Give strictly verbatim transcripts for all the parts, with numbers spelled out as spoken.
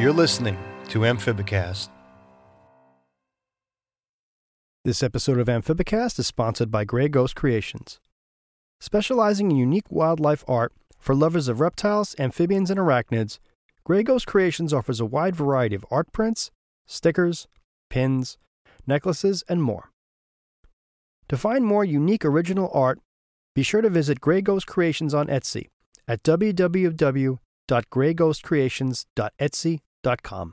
You're listening to Amphibicast. This episode of Amphibicast is sponsored by Grey Ghost Creations. Specializing in unique wildlife art for lovers of reptiles, amphibians, and arachnids, Grey Ghost Creations offers a wide variety of art prints, stickers, pins, necklaces, and more. To find more unique original art, be sure to visit Grey Ghost Creations on Etsy at w w w dot grey ghost creations dot etsy dot com.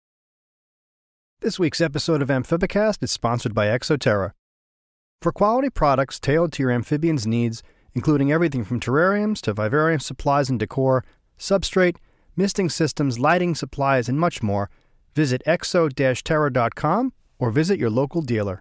This week's episode of Amphibicast is sponsored by Exoterra. For quality products tailored to your amphibian's needs, including everything from terrariums to vivarium supplies and decor, substrate, misting systems, lighting supplies, and much more, visit exo dash terra dot com or visit your local dealer.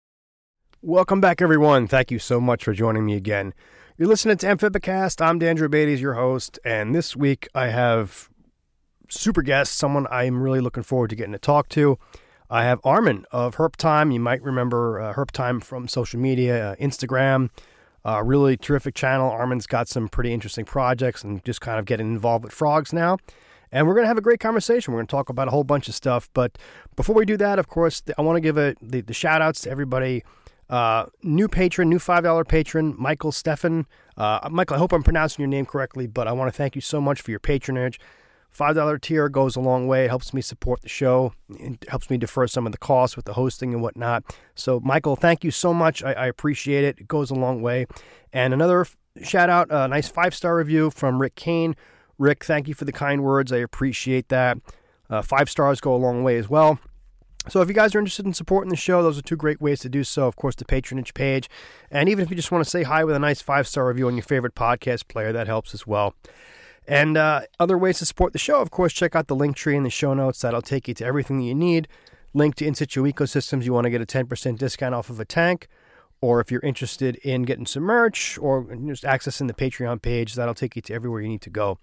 Welcome back, everyone. Thank you so much for joining me again. You're listening to Amphibicast. I'm Dan Drobades, your host, and this week I have super guest, someone I'm really looking forward to getting to talk to. I have Armin of Herp Time. You might remember uh, Herp Time from social media, uh, Instagram, uh, really terrific channel. Armin's got some pretty interesting projects and just kind of getting involved with frogs now. And we're going to have a great conversation. We're going to talk about a whole bunch of stuff. But before we do that, of course, I want to give a, the, the shout outs to everybody. Uh, new patron, new five dollar patron, Michael Steffen. Uh, Michael, I hope I'm pronouncing your name correctly, but I want to thank you so much for your patronage. five dollar tier goes a long way. It helps me support the show. It helps me defer some of the costs with the hosting and whatnot. So, Michael, thank you so much. I, I appreciate it. It goes a long way. And another f- shout out, a nice five-star review from Rick Kane. Rick, thank you for the kind words. I appreciate that. Uh, five stars go a long way as well. So if you guys are interested in supporting the show, those are two great ways to do so. Of course, the patronage page. And even if you just want to say hi with a nice five-star review on your favorite podcast player, that helps as well. And uh, other ways to support the show, of course, check out the link tree in the show notes. That'll take you to everything that you need. Link to In Situ Ecosystems. You want to get a ten percent discount off of a tank. Or if you're interested in getting some merch or just accessing the Patreon page, that'll take you to everywhere you need to go.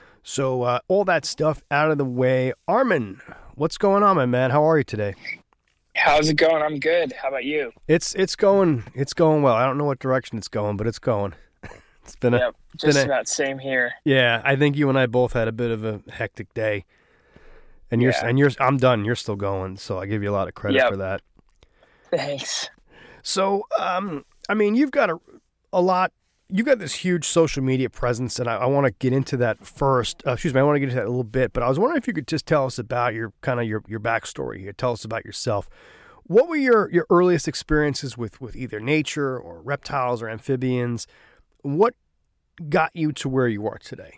So uh, all that stuff out of the way. Armin, what's going on, my man? How are you today? How's it going? I'm good. How about you? It's it's going it's going well. I don't know what direction it's going, but it's going. It's been a yep, just been a, about same here. Yeah, I think you and I both had a bit of a hectic day. And you're yeah. and you're I'm done. You're still going, so I give you a lot of credit yep. for that. Thanks. So, um, I mean, you've got a a lot. You got this huge social media presence, and I, I want to get into that first. Uh, excuse me, I want to get into that a little bit, but I was wondering if you could just tell us about your kind of your, your backstory here. Tell us about yourself. What were your, your earliest experiences with, with either nature or reptiles or amphibians? What got you to where you are today?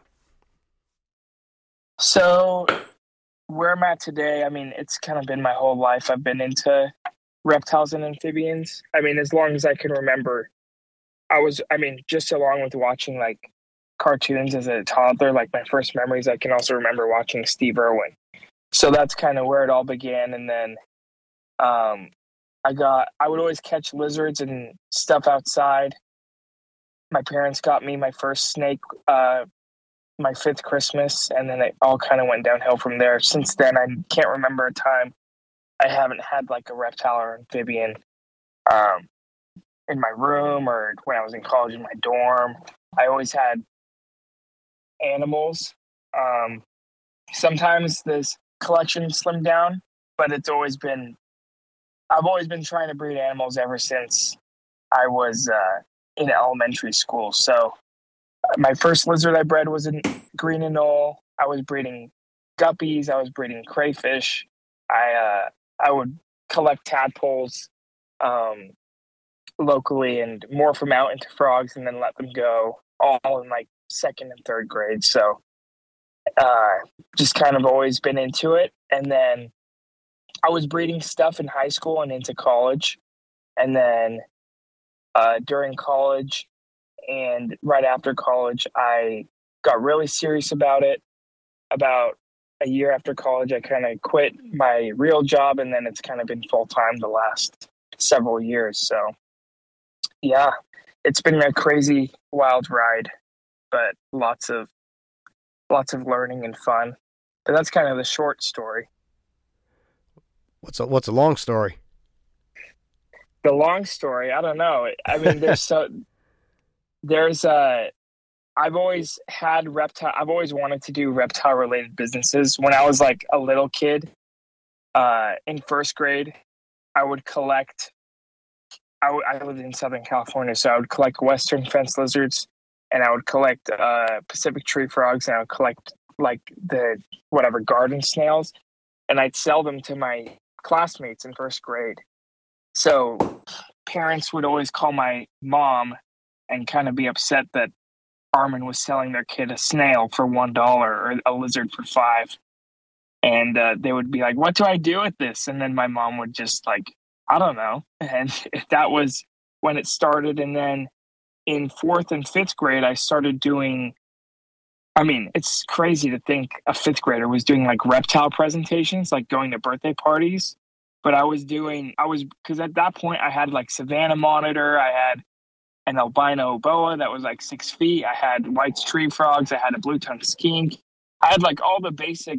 So, where I'm at today, I mean, it's kind of been my whole life. I've been into reptiles and amphibians. I mean, as long as I can remember. I was, I mean, just along with watching like cartoons as a toddler, like my first memories, I can also remember watching Steve Irwin. So that's kind of where it all began. And then um, I got, I would always catch lizards and stuff outside. My parents got me my first snake, uh, my fifth Christmas, and then it all kind of went downhill from there. Since then, I can't remember a time I haven't had like a reptile or amphibian. Um, in my room or when I was in college in my dorm. I always had animals. Um, sometimes this collection slimmed down, but it's always been, I've always been trying to breed animals ever since I was uh, in elementary school. So my first lizard I bred was a green anole. I was breeding guppies. I was breeding crayfish. I, uh, I would collect tadpoles, um, locally and morph them out into frogs and then let them go, all in like second and third grade. So uh just kind of always been into it. And then I was breeding stuff in high school and into college. And then uh during college and right after college, I got really serious about it. About a year after college, I kind of quit my real job, and then it's kind of been full-time the last several years. So yeah, it's been a crazy, wild ride, but lots of lots of learning and fun. But that's kind of the short story. What's a what's a long story? The long story, I don't know. I mean, there's so there's uh I've always had reptile. I've always wanted to do reptile related businesses. When I was like a little kid, uh, in first grade, I would collect. I, w- I lived in Southern California, so I would collect Western fence lizards, and I would collect uh, Pacific tree frogs, and I would collect like the whatever garden snails, and I'd sell them to my classmates in first grade. So parents would always call my mom and kind of be upset that Armin was selling their kid a snail for one dollar or a lizard for five, and uh, they would be like, "What do I do with this?" And then my mom would just like, "I don't know." And that was when it started. And then in fourth and fifth grade, I started doing. I mean, it's crazy to think a fifth grader was doing like reptile presentations, like going to birthday parties. But I was doing, I was, because at that point I had like Savannah monitor, I had an albino boa that was like six feet, I had White's tree frogs, I had a blue tongue skink, I had like all the basic,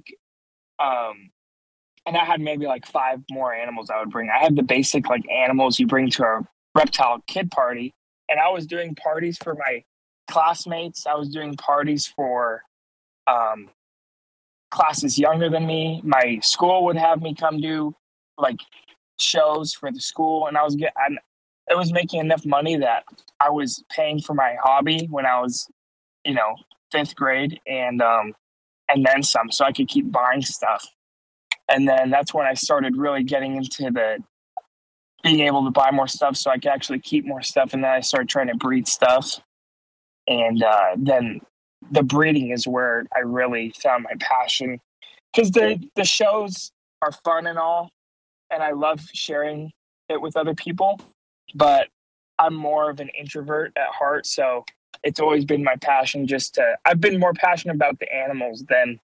um, and I had maybe like five more animals I would bring. I had the basic like animals you bring to a reptile kid party, and I was doing parties for my classmates. I was doing parties for um, classes younger than me. My school would have me come do like shows for the school, and I was getting, it was making enough money that I was paying for my hobby when I was, you know, fifth grade, and um, and then some, so I could keep buying stuff. And then that's when I started really getting into the being able to buy more stuff, so I could actually keep more stuff. And then I started trying to breed stuff, and uh, then the breeding is where I really found my passion, because the the shows are fun and all, and I love sharing it with other people, but I'm more of an introvert at heart, so it's always been my passion just to, I've been more passionate about the animals than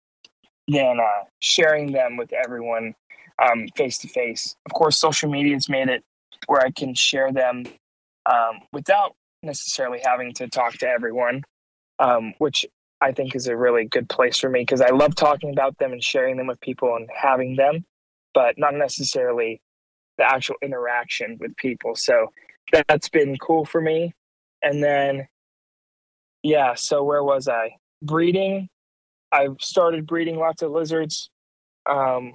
than uh, sharing them with everyone um, face to face. Of course, social media has made it where I can share them um, without necessarily having to talk to everyone, um, which I think is a really good place for me, because I love talking about them and sharing them with people and having them, but not necessarily the actual interaction with people. So that's been cool for me. And then, yeah, so where was I? Breeding. I've started breeding lots of lizards. Um,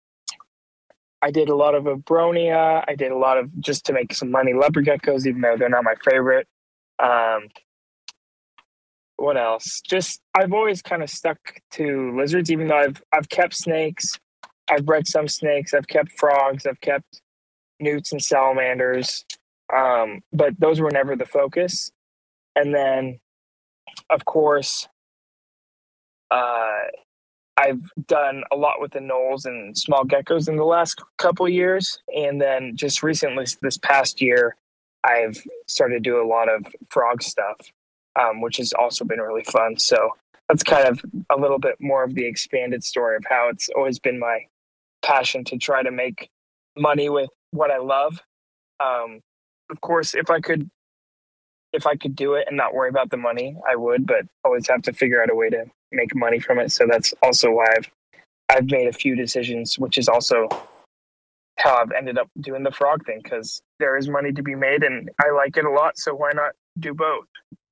I did a lot of Abronia. I did a lot of, just to make some money, leopard geckos, even though they're not my favorite. Um, what else? Just, I've always kind of stuck to lizards, even though I've I've kept snakes. I've bred some snakes. I've kept frogs. I've kept newts and salamanders. Um, but those were never the focus. And then, of course, uh, I've done a lot with the Knowles and small geckos in the last couple of years. And then just recently, this past year, I've started to do a lot of frog stuff, um, which has also been really fun. So that's kind of a little bit more of the expanded story of how it's always been my passion to try to make money with what I love. Um, of course, if I could, if I could do it and not worry about the money, I would, but always have to figure out a way to make money from it. So that's also why I've, I've made a few decisions, which is also how I've ended up doing the frog thing, because there is money to be made and I like it a lot. So why not do both?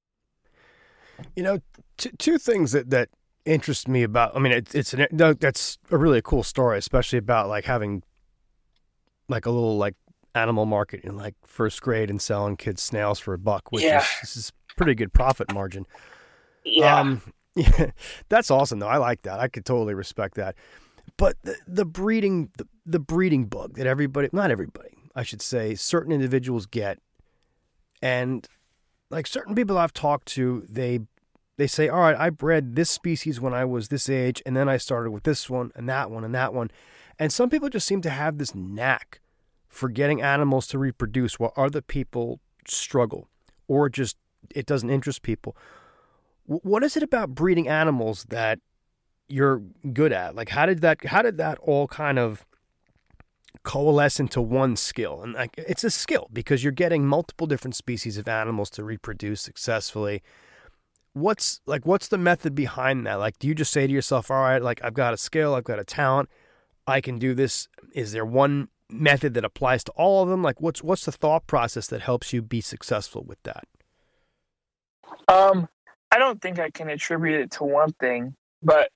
You know, t- two things that, that interest me about, I mean, it, it's an, that's a really cool story, especially about like having like a little like animal market in like first grade and selling kids snails for a buck, which yeah. is, this is pretty good profit margin. Yeah. Um, yeah, that's awesome though. I like that. I could totally respect that. But the, the breeding, the, the breeding bug that everybody, not everybody, I should say, certain individuals get, and like certain people I've talked to, they, they say, all right, I bred this species when I was this age, and then I started with this one and that one and that one. And some people just seem to have this knack for getting animals to reproduce while other people struggle, or just it doesn't interest people. What is it about breeding animals that you're good at? Like, how did that, how did that all kind of coalesce into one skill? And like, it's a skill because you're getting multiple different species of animals to reproduce successfully. What's like, what's the method behind that? Like, do you just say to yourself, all right, like I've got a skill, I've got a talent, I can do this. Is there one method that applies to all of them? Like, what's, what's the thought process that helps you be successful with that? Um, I don't think I can attribute it to one thing, but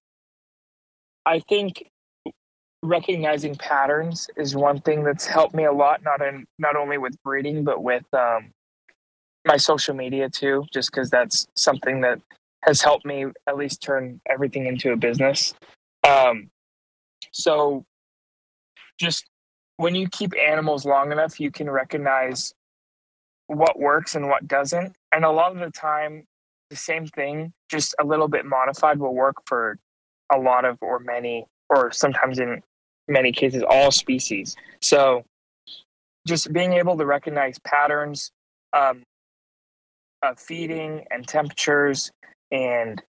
I think recognizing patterns is one thing that's helped me a lot, not in not only with breeding, but with um, my social media too, just because that's something that has helped me at least turn everything into a business. Um, so just when you keep animals long enough, you can recognize what works and what doesn't. And a lot of the time, the same thing, just a little bit modified, will work for a lot of, or many, or sometimes in many cases, all species. So just being able to recognize patterns um, of feeding and temperatures and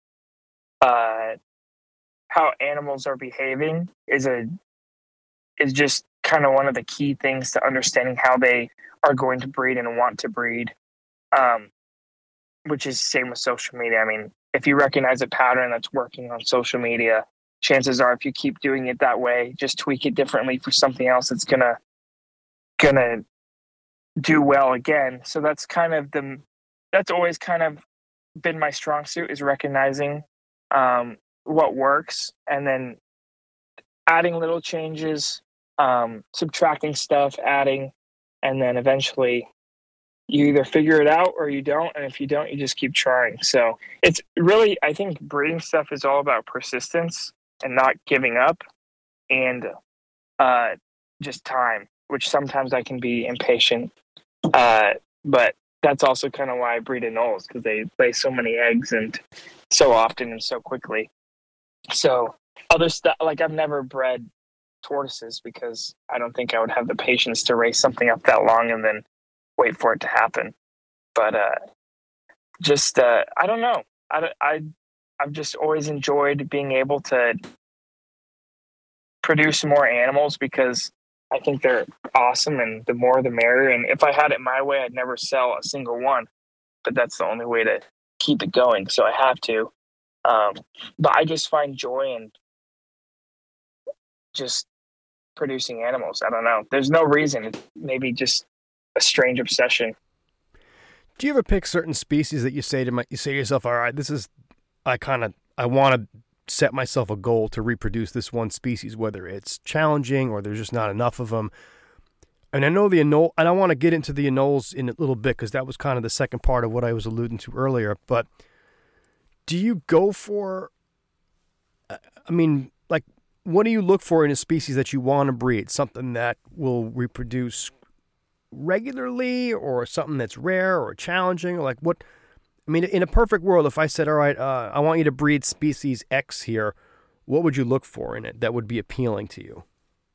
uh, how animals are behaving is a is just kind of one of the key things to understanding how they are going to breed and want to breed, um, which is same with social media. I mean, if you recognize a pattern that's working on social media, chances are if you keep doing it that way, just tweak it differently for something else, it's gonna gonna do well again. So that's kind of the that's always kind of been my strong suit, is recognizing um, what works and then adding little changes, um, subtracting stuff, adding, and then eventually you either figure it out or you don't. And if you don't, you just keep trying. So it's really, I think breeding stuff is all about persistence and not giving up, and uh, just time, which sometimes I can be impatient. Uh, but that's also kind of why I breed anoles, because they lay so many eggs and so often and so quickly. So other stuff, like I've never bred tortoises because I don't think I would have the patience to raise something up that long and then wait for it to happen. But uh, just, uh, I don't know. I, I, I've just always enjoyed being able to produce more animals because I think they're awesome, and the more the merrier. And if I had it my way, I'd never sell a single one, but that's the only way to keep it going. So I have to. Um, but I just find joy in just producing animals. I don't know. There's no reason. It's maybe just a strange obsession. Do you ever pick certain species that you say to my, you say to yourself, all right, this is, I kind of, I want to set myself a goal to reproduce this one species, whether it's challenging or there's just not enough of them. And I know the anole, and I want to get into the anoles in a little bit because that was kind of the second part of what I was alluding to earlier. But do you go for, I mean, like, what do you look for in a species that you want to breed? Something that will reproduce regularly, or something that's rare or challenging? Or like what, I mean, in a perfect world, if I said, all right, uh, I want you to breed species X here, what would you look for in it that would be appealing to you?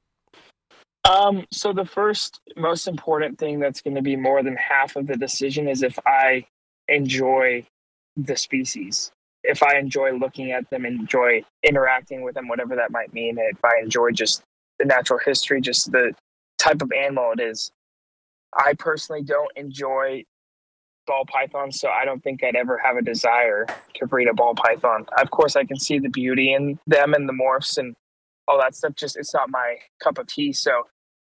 Um, so the first most important thing that's going to be more than half of the decision is if I enjoy the species. If I enjoy looking at them, enjoy interacting with them, whatever that might mean. If I enjoy just the natural history, just the type of animal it is. I personally don't enjoy ball pythons, so I don't think I'd ever have a desire to breed a ball python. Of course, I can see the beauty in them and the morphs and all that stuff. Just, it's not my cup of tea. So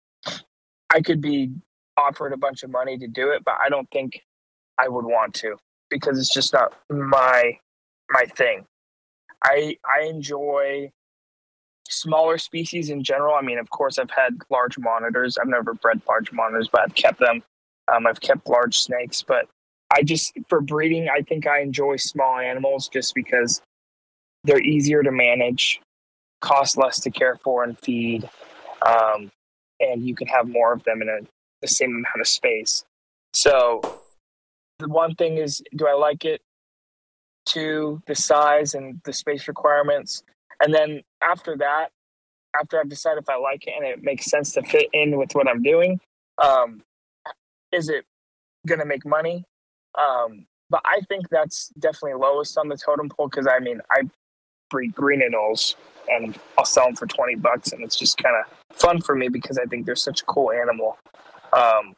I could be offered a bunch of money to do it, but I don't think I would want to, because it's just not my my thing. I I enjoy smaller species in general. I mean, of course, I've had large monitors. I've never bred large monitors, but I've kept them. Um, I've kept large snakes, but I just, for breeding, I think I enjoy small animals just because they're easier to manage, cost less to care for and feed, um, and you can have more of them in a, the same amount of space. So the one thing is, do I like it? Two, the size and the space requirements. And then after that, after I've decided if I like it and it makes sense to fit in with what I'm doing, um, is it going to make money? Um, but I think that's definitely lowest on the totem pole, because, I mean, I breed green anoles and I'll sell them for twenty bucks, and it's just kind of fun for me because I think they're such a cool animal. Um,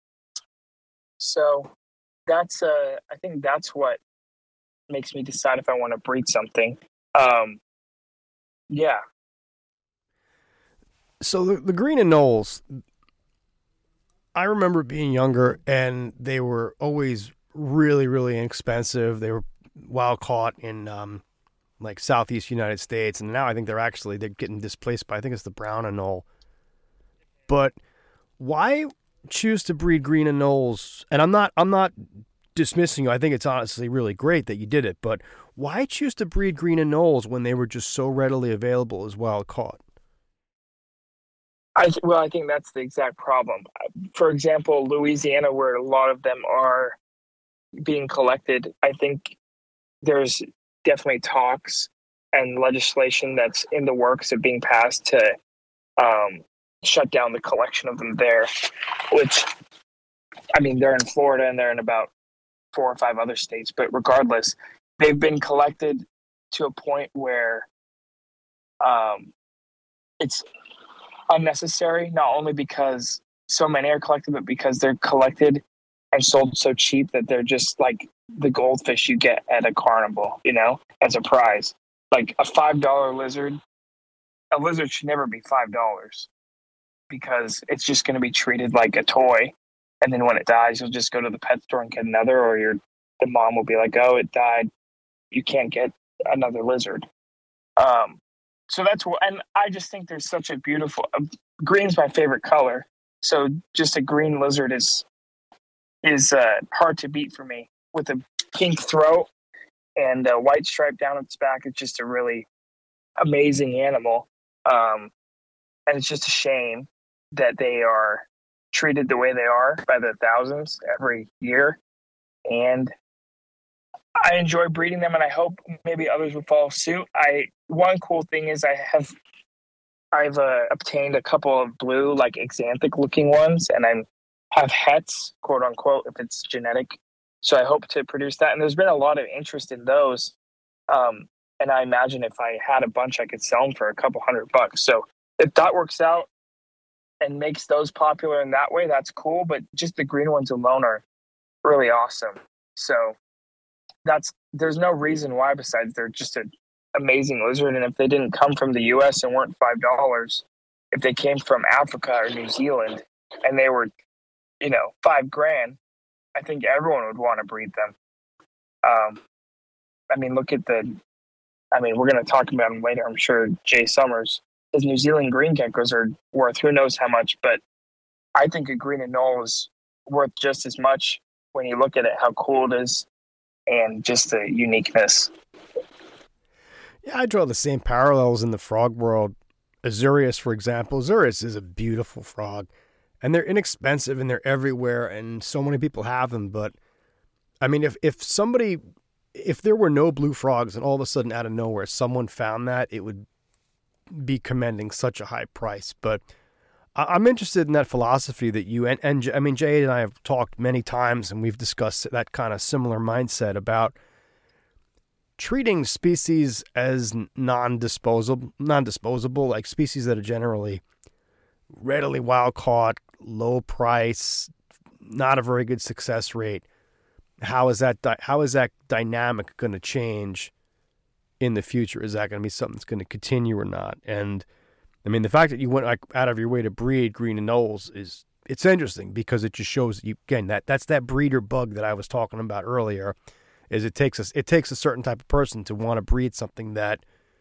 so that's, uh, I think that's what makes me decide if I want to breed something. Um, yeah. So the, the green anoles, I remember being younger and they were always really, really inexpensive. They were wild caught in um, like southeast United States, and now I think they're actually they're getting displaced by I think it's the brown anole. But why choose to breed green anoles? And I'm not I'm not dismissing you. I think it's honestly really great that you did it. But why choose to breed green anoles when they were just so readily available as wild caught? I well, I think that's the exact problem. For example, Louisiana, where a lot of them are being collected, I think there's definitely talks and legislation that's in the works of being passed to um, shut down the collection of them there, which, I mean, they're in Florida and they're in about four or five other states, but regardless, they've been collected to a point where um, it's unnecessary, not only because so many are collected, but because they're collected and sold so cheap that they're just like the goldfish you get at a carnival, you know, as a prize. Like a five dollar lizard, a lizard should never be five dollars because it's just going to be treated like a toy. And then when it dies, you'll just go to the pet store and get another, or your the mom will be like, oh, it died. You can't get another lizard. Um, so that's what, and I just think there's such a beautiful, uh, green's my favorite color. So just a green lizard is, is uh, hard to beat for me. With a pink throat and a white stripe down its back, it's just a really amazing animal. Um, and it's just a shame that they are treated the way they are by the thousands every year. And I enjoy breeding them, and I hope maybe others will follow suit. I one cool thing is I have I've uh, obtained a couple of blue, like xanthic looking ones, and I have hets, quote unquote, if it's genetic. So I hope to produce that. And there's been a lot of interest in those. Um, and I imagine if I had a bunch, I could sell them for a couple hundred bucks. So if that works out and makes those popular in that way, that's cool. But just the green ones alone are really awesome. So that's there's no reason why besides they're just an amazing lizard. And if they didn't come from the U S and weren't five dollars, if they came from Africa or New Zealand and they were, you know, five grand, I think everyone would want to breed them. Um, I mean, look at the, I mean, we're going to talk about him later, I'm sure, Jay Summers. His New Zealand green geckos are worth who knows how much, but I think a green anole is worth just as much when you look at it, how cool it is, and just the uniqueness. Yeah, I draw the same parallels in the frog world. Azurius, for example. Azurius is a beautiful frog. And they're inexpensive and they're everywhere and so many people have them. But I mean, if, if somebody, if there were no blue frogs and all of a sudden out of nowhere, someone found that, it would be commanding such a high price. But I'm interested in that philosophy that you, and, and I mean, Jay and I have talked many times and we've discussed that kind of similar mindset about treating species as non-disposable, non-disposable, like species that are generally readily wild caught, low price, not a very good success rate. How is that? Di- how is that dynamic going to change in the future? Is that going to be something that's going to continue or not? And I mean, the fact that you went like out of your way to breed green anoles is it's interesting because it just shows you again that that's that breeder bug that I was talking about earlier. Is it takes us it takes a certain type of person to want to breed something that,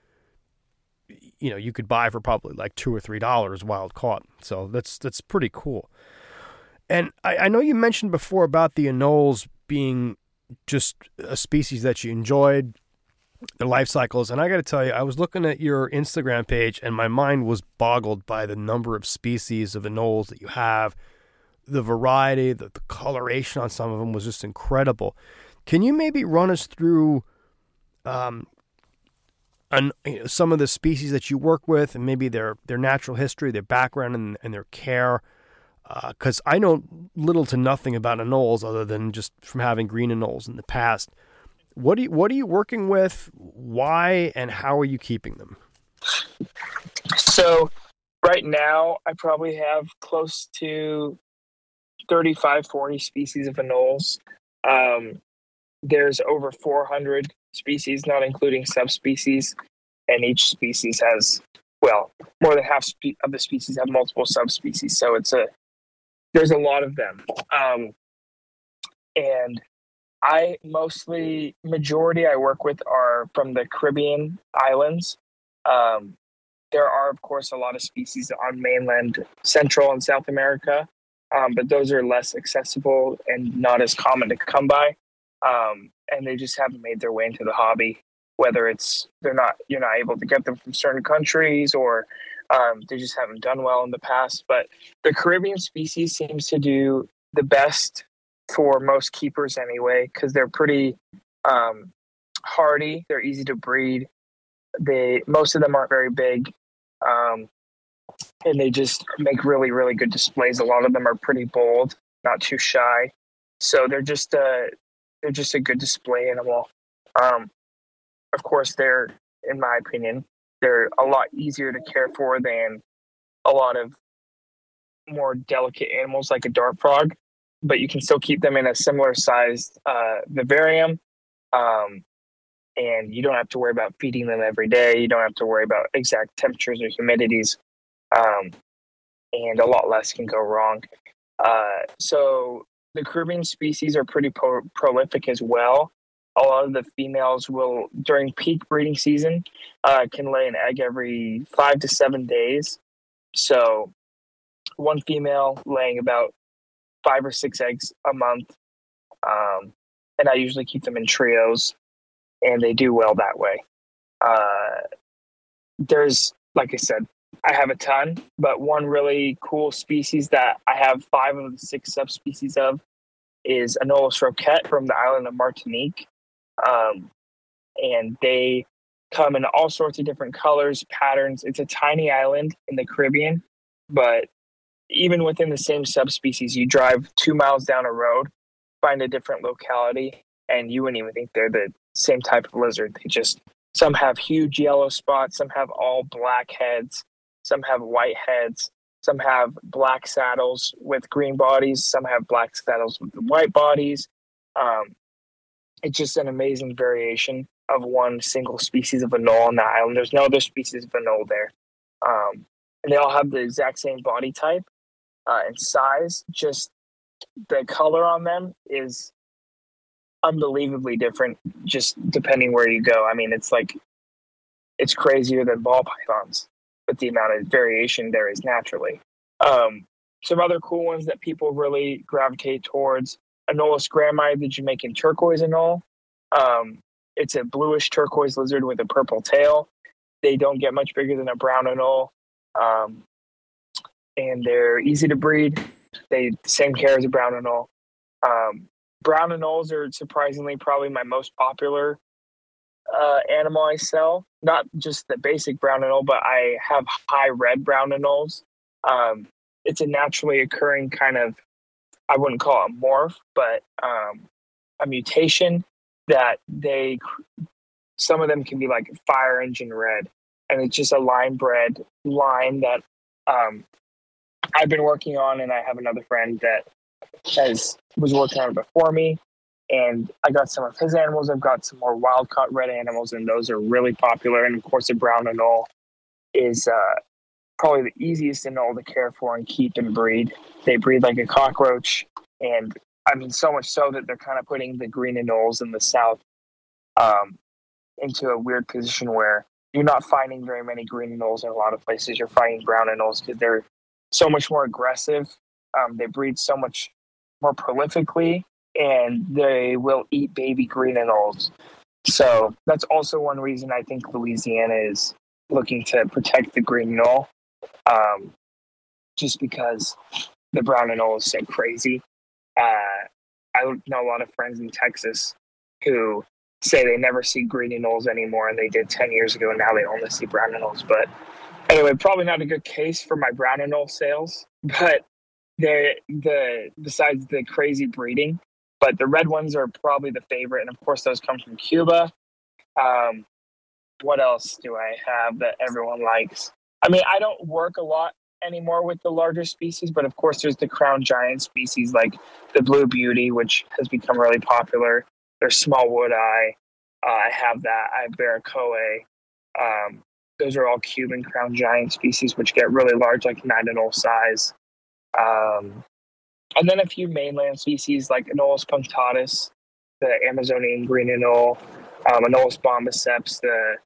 you know, you could buy for probably like two or three dollars wild caught. So that's that's pretty cool. And I, I know you mentioned before about the anoles being just a species that you enjoyed, their life cycles. And I got to tell you, I was looking at your Instagram page and my mind was boggled by the number of species of anoles that you have. The variety, the, the coloration on some of them was just incredible. Can you maybe run us through um, an, you know, some of the species that you work with and maybe their, their natural history, their background, and, and their care? Because uh, I know little to nothing about anoles other than just from having green anoles in the past. What do you, what are you working with? Why and how are you keeping them? So right now, I probably have close to thirty-five, forty species of anoles. Um, there's over four hundred species, not including subspecies, and each species has, well, more than half spe- of the species have multiple subspecies. So it's a there's a lot of them, um, and I mostly, majority I work with are from the Caribbean islands. Um, there are, of course, a lot of species on mainland Central and South America, um, but those are less accessible and not as common to come by. Um, and they just haven't made their way into the hobby, whether it's they're not, you're not able to get them from certain countries, or um, they just haven't done well in the past. But the Caribbean species seems to do the best for most keepers anyway, because they're pretty um, hardy. They're easy to breed. They most of them aren't very big, um, and they just make really really good displays. A lot of them are pretty bold, not too shy. So they're just a they're just a good display animal. Um, of course, they're, in my opinion, they're a lot easier to care for than a lot of more delicate animals like a dart frog, but you can still keep them in a similar sized uh, vivarium. Um, and you don't have to worry about feeding them every day. You don't have to worry about exact temperatures or humidities. Um, and a lot less can go wrong. Uh, so the Caribbean species are pretty pro- prolific as well. A lot of the females will, during peak breeding season, uh, can lay an egg every five to seven days. So one female laying about five or six eggs a month. Um, and I usually keep them in trios, and they do well that way. Uh, there's, like I said, I have a ton, but one really cool species that I have five of the six subspecies of is Anolis roquette from the island of Martinique. Um, and they come in all sorts of different colors, patterns. It's a tiny island in the Caribbean, but even within the same subspecies, you drive two miles down a road, find a different locality, and you wouldn't even think they're the same type of lizard. They just, some have huge yellow spots, some have all black heads, some have white heads, some have black saddles with green bodies, some have black saddles with white bodies. Um, it's just an amazing variation of one single species of anole on the island. There's no other species of anole there. Um, and they all have the exact same body type uh, and size, just the color on them is unbelievably different just depending where you go. I mean, it's like, it's crazier than ball pythons, but the amount of variation there is naturally. Um, some other cool ones that people really gravitate towards, Anolis grami, the Jamaican turquoise anole. Um, it's a bluish turquoise lizard with a purple tail. They don't get much bigger than a brown anole, um, and they're easy to breed. They the same care as a brown anole. Um, brown anoles are surprisingly probably my most popular uh, animal I sell. Not just the basic brown anole, but I have high red brown anoles. Um, it's a naturally occurring kind of, I wouldn't call it a morph, but um, a mutation that they, some of them can be like fire engine red. And it's just a line bred line that um, I've been working on, and I have another friend that has was working on it before me. And I got some of his animals. I've got some more wild caught red animals, and those are really popular. And of course, the brown anole is uh, probably the easiest anole to care for and keep and breed. They breed like a cockroach, and I mean, so much so that they're kind of putting the green anoles in the south um, into a weird position where you're not finding very many green anoles in a lot of places. You're finding brown anoles because they're so much more aggressive. Um, they breed so much more prolifically, and they will eat baby green anoles. So that's also one reason I think Louisiana is looking to protect the green anole, um, just because the brown anole is so crazy. Uh, I know a lot of friends in Texas who say they never see green anoles anymore, and they did ten years ago, and now they only see brown anoles. But anyway, probably not a good case for my brown anole sales, but the the besides the crazy breeding, but the red ones are probably the favorite, and of course those come from Cuba. Um, what else do I have that everyone likes? I mean, I don't work a lot anymore with the larger species, but of course there's the crown giant species like the Blue Beauty, which has become really popular. There's small wood eye. Uh, I have that. I have Baracoa. Um, those are all Cuban crown giant species, which get really large, like nine anole size. Um, and then a few mainland species like Anolis punctatus. the Amazonian green anole, um, Anolis bombiceps, the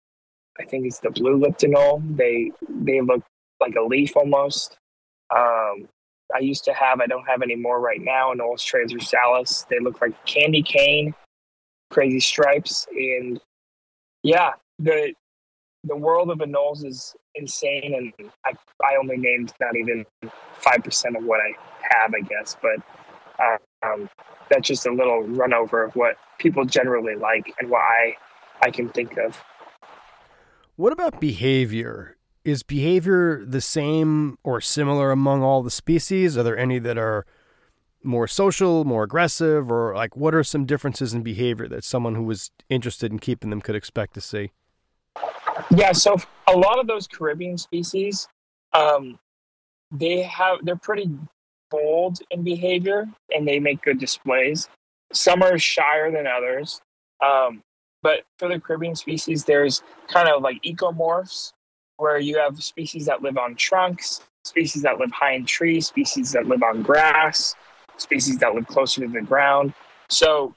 I think it's the blue-lipped anole. They they look like a leaf almost. Um, I used to have, I don't have any more right now, Anolis transversalis. They look like candy cane, crazy stripes, and yeah, the the world of anoles is insane, and I I only named not even five percent of what I have, I guess, but uh, um, that's just a little run over of what people generally like and what I I can think of. What about behavior? Is behavior the same or similar among all the species? Are there any that are more social, more aggressive, or like what are some differences in behavior that someone who was interested in keeping them could expect to see? Yeah, so a lot of those Caribbean species, um, they have they're pretty bold in behavior and they make good displays. Some are shyer than others, um, but for the Caribbean species, there's kind of like ecomorphs, where you have species that live on trunks, species that live high in trees, species that live on grass, species that live closer to the ground. So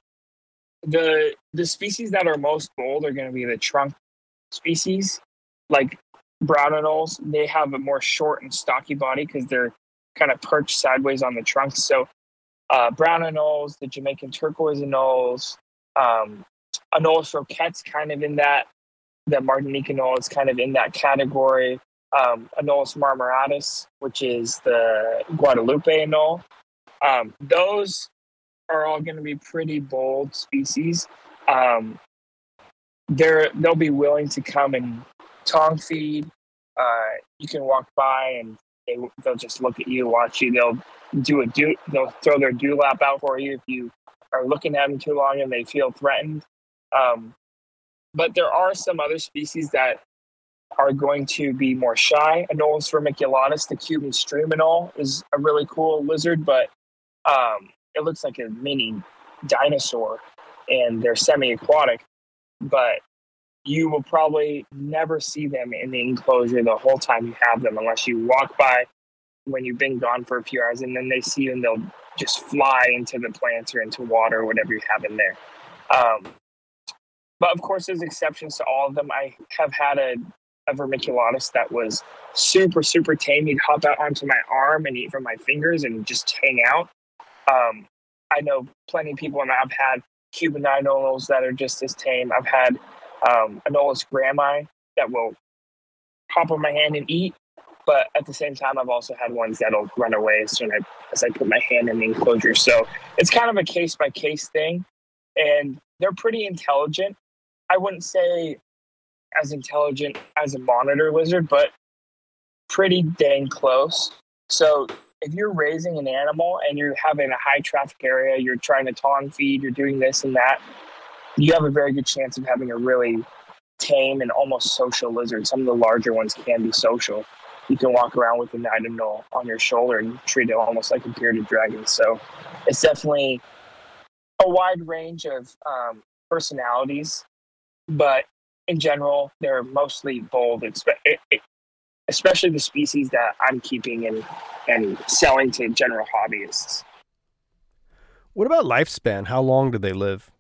the the species that are most bold are going to be the trunk species, like brown anoles. They have a more short and stocky body because they're kind of perched sideways on the trunks. So uh, brown anoles, the Jamaican turquoise anoles, um, Anolis roquette's kind of in that. The Martinique anole is kind of in that category. Um, Anolis marmoratus, which is the Guadalupe anole. Um, those are all going to be pretty bold species. Um, they're they'll be willing to come and tongue feed. Uh, you can walk by and they they'll just look at you, watch you. They'll do a do. They'll throw their dewlap out for you if you are looking at them too long and they feel threatened. Um, but there are some other species that are going to be more shy. Anolis vermiculatus, the Cuban stream anole, is a really cool lizard, but um, it looks like a mini dinosaur, and they're semi-aquatic. But you will probably never see them in the enclosure the whole time you have them, unless you walk by when you've been gone for a few hours, and then they see you and they'll just fly into the plants or into water or whatever you have in there. Um, but of course, there's exceptions to all of them. I have had a, a vermiculatus that was super, super tame. He'd hop out onto my arm and eat from my fingers and just hang out. Um, I know plenty of people, and I've had Cuban anoles that are just as tame. I've had um, Anolis grami that will hop on my hand and eat. But at the same time, I've also had ones that'll run away as soon as I put my hand in the enclosure. So it's kind of a case-by-case thing. And they're pretty intelligent. I wouldn't say as intelligent as a monitor lizard, but pretty dang close. So if you're raising an animal and you're having a high-traffic area, you're trying to tongue feed, you're doing this and that, you have a very good chance of having a really tame and almost social lizard. Some of the larger ones can be social. You can walk around with a night anole on your shoulder and treat it almost like a bearded dragon. So it's definitely a wide range of um, personalities, but in general, they're mostly bold, especially the species that I'm keeping and, and selling to general hobbyists. What about lifespan? How long do they live?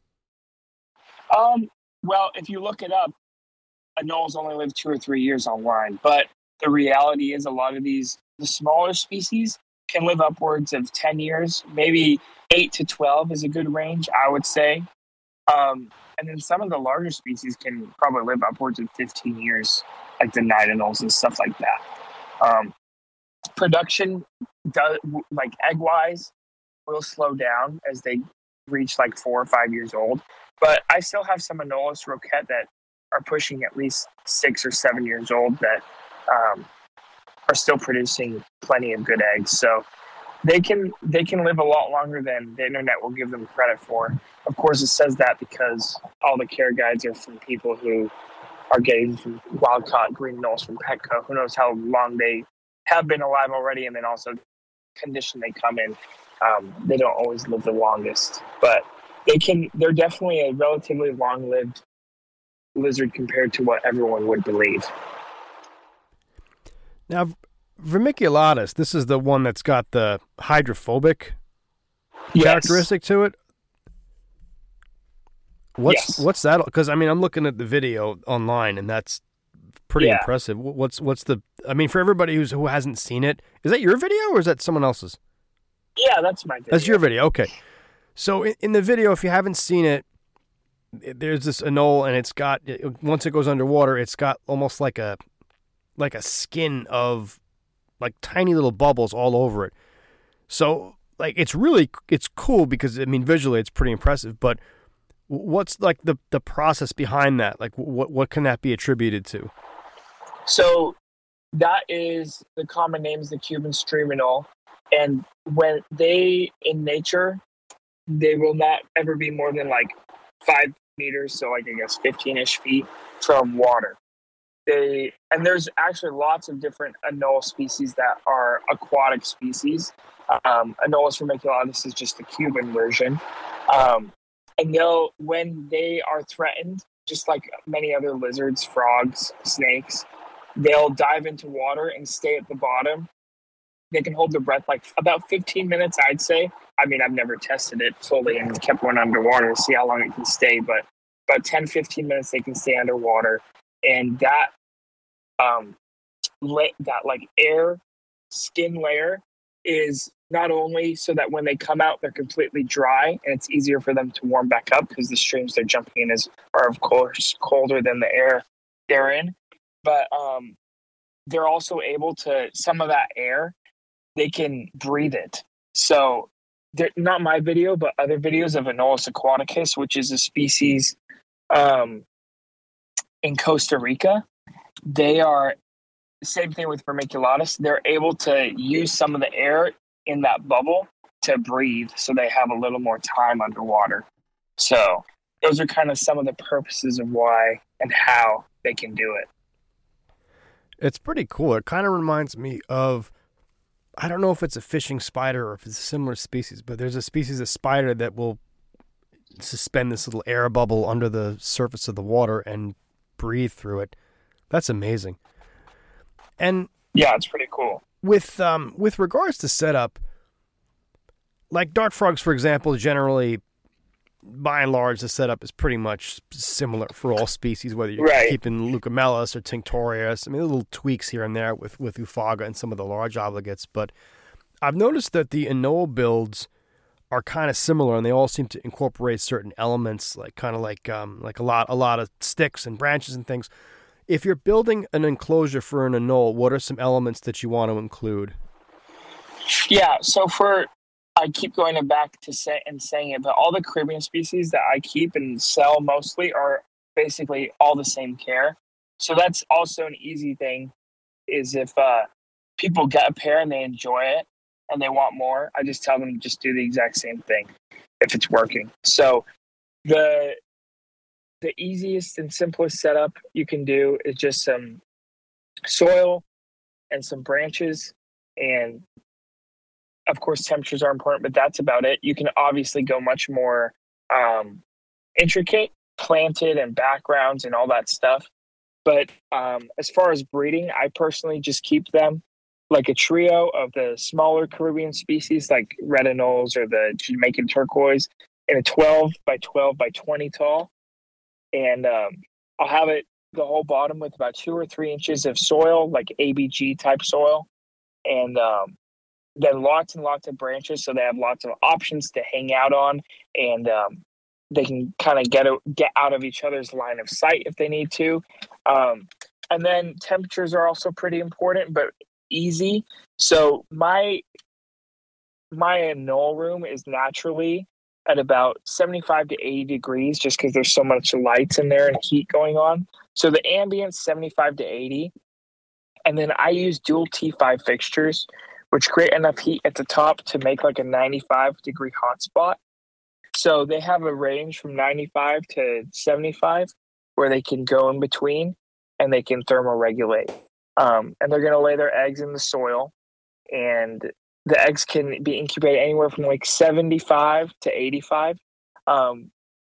Um, well, if you look it up, anoles only live two or three years online, but the reality is a lot of these, the smaller species can live upwards of ten years, maybe eight to twelve is a good range, I would say. Um, and then some of the larger species can probably live upwards of fifteen years, like the night anoles and stuff like that. Um, production, does, like egg-wise, will slow down as they reach like four or five years old. But I still have some Anolis roquette that are pushing at least six or seven years old that um, are still producing plenty of good eggs. So they can they can live a lot longer than the internet will give them credit for. Of course, it says that because all the care guides are from people who are getting from wild-caught green anoles from Petco. Who knows how long they have been alive already, and then also condition they come in. Um, they don't always live the longest, but they can. They're definitely a relatively long-lived lizard compared to what everyone would believe. Now, vermiculatus, this is the one that's got the hydrophobic yes. characteristic to it. What's Yes. what's that? Because I mean, I'm looking at the video online, and that's pretty Yeah. impressive. Wh- What's what's the? I mean, for everybody who's who hasn't seen it, is that your video or is that someone else's? Yeah, that's my video. That's your video. Okay. So in, in the video, if you haven't seen it, it- there's this anole, and it's got it, once it goes underwater, it's got almost like a like a skin of like tiny little bubbles all over it. So like it's really it's cool because I mean visually it's pretty impressive. But what's like the the process behind that? Like what what can that be attributed to? So that is the common name is the Cuban stream anole. And when they in nature, they will not ever be more than like five meters, so like I guess fifteen-ish feet from water. They and there's actually lots of different anole species that are aquatic species. Um, Anolis vermiculatus is just the Cuban version, um, and they'll when they are threatened, just like many other lizards, frogs, snakes, they'll dive into water and stay at the bottom. They can hold their breath like about fifteen minutes, I'd say. I mean, I've never tested it fully and kept one underwater to see how long it can stay, but about ten, fifteen minutes they can stay underwater. And that, um, la- that like air skin layer is not only so that when they come out, they're completely dry and it's easier for them to warm back up because the streams they're jumping in is, are, of course, colder than the air they're in, but um, they're also able to, some of that air, they can breathe it. So, not my video, but other videos of Anolis aquaticus, which is a species um, in Costa Rica. They are, same thing with vermiculatus, they're able to use some of the air in that bubble to breathe, so they have a little more time underwater. So, those are kind of some of the purposes of why and how they can do it. It's pretty cool. It kind of reminds me of, I don't know if it's a fishing spider or if it's a similar species, but there's a species of spider that will suspend this little air bubble under the surface of the water and breathe through it. That's amazing. And yeah, it's pretty cool. With um with regards to setup, like dart frogs, for example, generally, by and large, the setup is pretty much similar for all species, whether you're right. keeping Leucomelas or Tinctorius. I mean, little tweaks here and there with, with Oophaga and some of the large obligates. But I've noticed that the anole builds are kind of similar, and they all seem to incorporate certain elements, like kind of like um, like a lot a lot of sticks and branches and things. If you're building an enclosure for an anole, what are some elements that you want to include? Yeah, so for I keep going back to say and saying it, but all the Caribbean species that I keep and sell mostly are basically all the same care. So that's also an easy thing. Is if uh, people get a pair and they enjoy it and they want more, I just tell them to just do the exact same thing if it's working. So the the easiest and simplest setup you can do is just some soil and some branches, and of course temperatures are important, but that's about it. You can obviously go much more um, intricate, planted and backgrounds and all that stuff. But um, as far as breeding, I personally just keep them like a trio of the smaller Caribbean species like red anoles or the Jamaican turquoise in a twelve by twelve by twenty tall. And um, I'll have it the whole bottom with about two or three inches of soil, like A B G type soil. And um, then lots and lots of branches, so they have lots of options to hang out on, and um, they can kind of get get out of each other's line of sight if they need to. Um, and then temperatures are also pretty important, but easy. So my my anole room is naturally at about seventy-five to eighty degrees, just because there's so much lights in there and heat going on. So the ambient seventy-five to eighty, and then I use dual T five fixtures, which create enough heat at the top to make like a ninety-five degree hotspot. So they have a range from ninety-five to seventy-five where they can go in between and they can thermoregulate. Um, and they're going to lay their eggs in the soil, and the eggs can be incubated anywhere from like seventy-five to eighty-five. Um,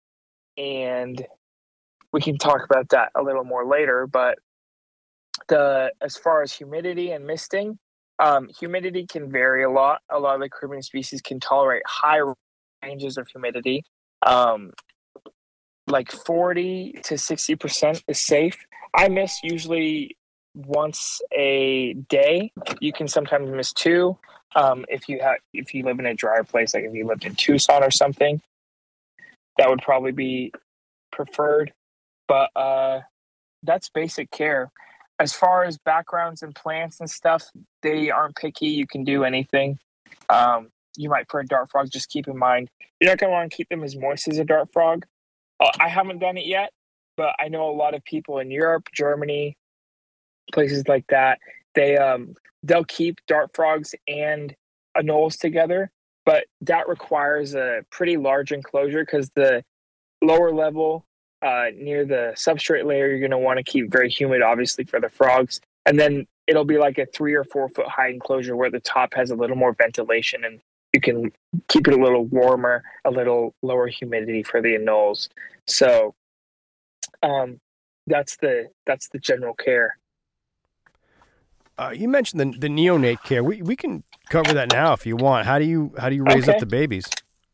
and we can talk about that a little more later, but the as far as humidity and misting, um, humidity can vary a lot. A lot of the Caribbean species can tolerate high ranges of humidity. Um, like forty to sixty percent is safe. I miss usually once a day. You can sometimes miss two. Um, if you have, if you live in a drier place, like if you lived in Tucson or something, that would probably be preferred. But uh, that's basic care. As far as backgrounds and plants and stuff, they aren't picky. You can do anything. Um, you might for a dart frog, just keep in mind you're not going to want to keep them as moist as a dart frog. Uh, I haven't done it yet, but I know a lot of people in Europe, Germany, places like that. They um they'll keep dart frogs and anoles together, but that requires a pretty large enclosure because the lower level uh, near the substrate layer, you're going to want to keep very humid, obviously, for the frogs. And then it'll be like a three or four foot high enclosure where the top has a little more ventilation and you can keep it a little warmer, a little lower humidity for the anoles. So um, that's the that's the general care. Uh, you mentioned the the neonate care. We we can cover that now if you want. How do you how do you raise Okay. up the babies?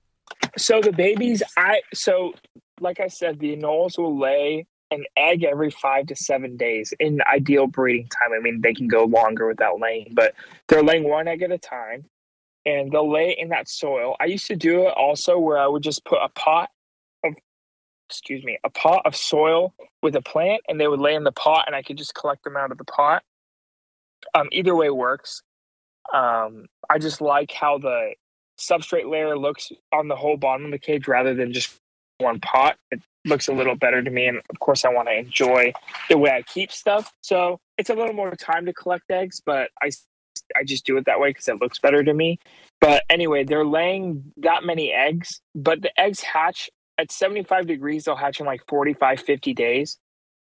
So the babies, I so like I said, the anoles will lay an egg every five to seven days in ideal breeding time. I mean, they can go longer without laying, but they're laying one egg at a time, and they'll lay in that soil. I used to do it also where I would just put a pot of, excuse me, a pot of soil with a plant, and they would lay in the pot, and I could just collect them out of the pot. Um, either way works. Um, I just like how the substrate layer looks on the whole bottom of the cage rather than just one pot. It looks a little better to me, and of course I want to enjoy the way I keep stuff. So it's a little more time to collect eggs, but I, I just do it that way because it looks better to me. But anyway, they're laying that many eggs, but the eggs hatch at seventy-five degrees. They'll hatch in like forty-five, fifty days.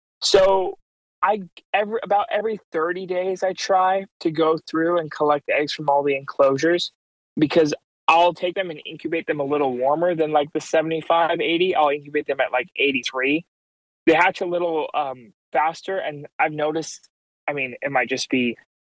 So I every about every thirty days I try to go through and collect eggs from all the enclosures because I'll take them and incubate them a little warmer than like the seventy-five, eighty. I'll incubate them at like eighty-three. They hatch a little um, faster, and I've noticed, I mean, it might just be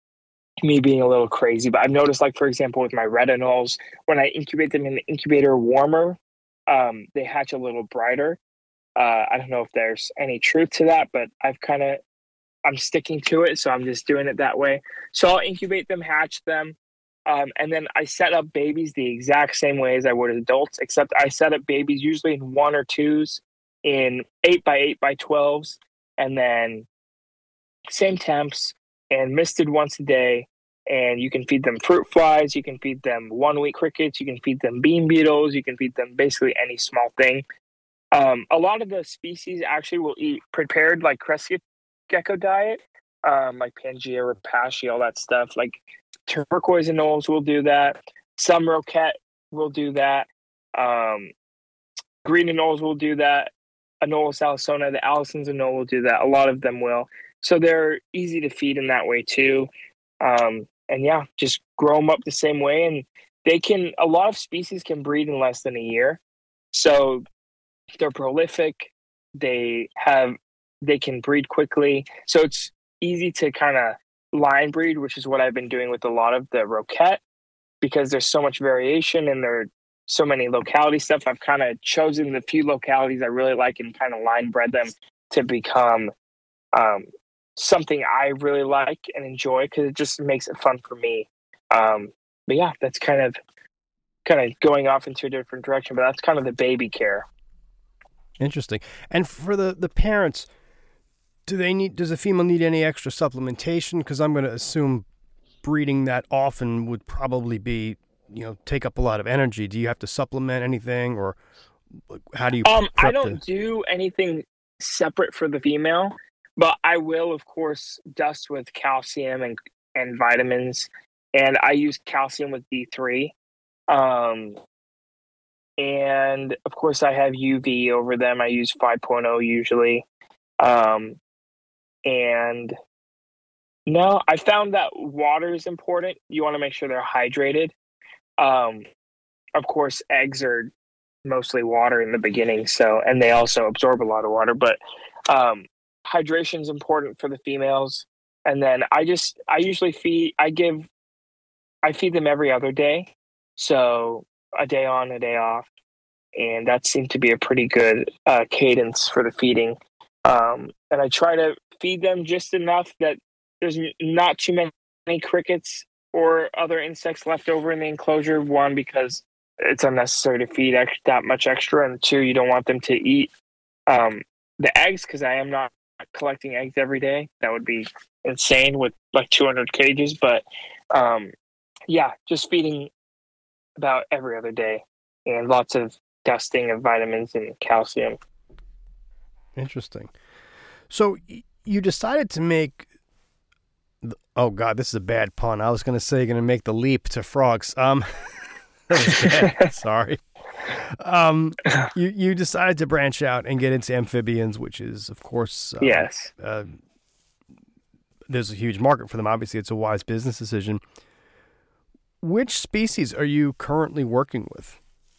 me being a little crazy, but I've noticed, like, for example, with my red anoles, when I incubate them in the incubator warmer, um, they hatch a little brighter. Uh, I don't know if there's any truth to that, but I've kind of, I'm sticking to it, so I'm just doing it that way. So I'll incubate them, hatch them, um, and then I set up babies the exact same way as I would adults, except I set up babies usually in one or twos, in eight by eight by twelves, and then same temps and misted once a day. And you can feed them fruit flies, you can feed them one week crickets, you can feed them bean beetles, you can feed them basically any small thing. Um, a lot of the species actually will eat prepared like crescent gecko diet, um, like Pangea, Rapace, all that stuff. Like turquoise anoles will do that. Some roquette will do that. Um, green anoles will do that. Anolis alisona, the Allison's anole will do that. A lot of them will. So they're easy to feed in that way too. Um, and yeah, just grow them up the same way. And they can, a lot of species can breed in less than a year. So they're prolific. They have, they can breed quickly. So it's easy to kind of line breed, which is what I've been doing with a lot of the roquette, because there's so much variation and there are so many locality stuff. I've kind of chosen the few localities I really like and kind of line bred them to become um, something I really like and enjoy because it just makes it fun for me. Um, but yeah, that's kind of kind of going off into a different direction, but that's kind of the baby care. Interesting. And for the, the parents, do they need, does a female need any extra supplementation? Because I'm going to assume breeding that often would probably be, you know, take up a lot of energy. Do you have to supplement anything, or how do you? Um, I don't the... do anything separate for the female, but I will, of course, dust with calcium and, and vitamins. And I use calcium with D three. Um, and of course I have U V over them. I use five point oh usually. Um, and no, I found that water is important. You want to make sure they're hydrated. Um, of course, eggs are mostly water in the beginning, so, and they also absorb a lot of water, but um, hydration is important for the females. And then I just, I usually feed, I give, I feed them every other day. So a day on, a day off. and that seemed to be a pretty good uh, cadence for the feeding. Um, and I try to feed them just enough that there's not too many crickets or other insects left over in the enclosure. One, because it's unnecessary to feed ex- that much extra, and two, you don't want them to eat um, the eggs, because I am not collecting eggs every day. That would be insane with like two hundred cages. But um, yeah, just feeding about every other day, and lots of dusting of vitamins and calcium. Interesting. So y- you decided to make, the, oh God, this is a bad pun. I was going to say you're going to make the leap to frogs. Um, that was bad. Sorry. Um, you, you decided to branch out and get into amphibians, which is, of course, um, yes. Uh, there's a huge market for them. Obviously, it's a wise business decision. Which species are you currently working with?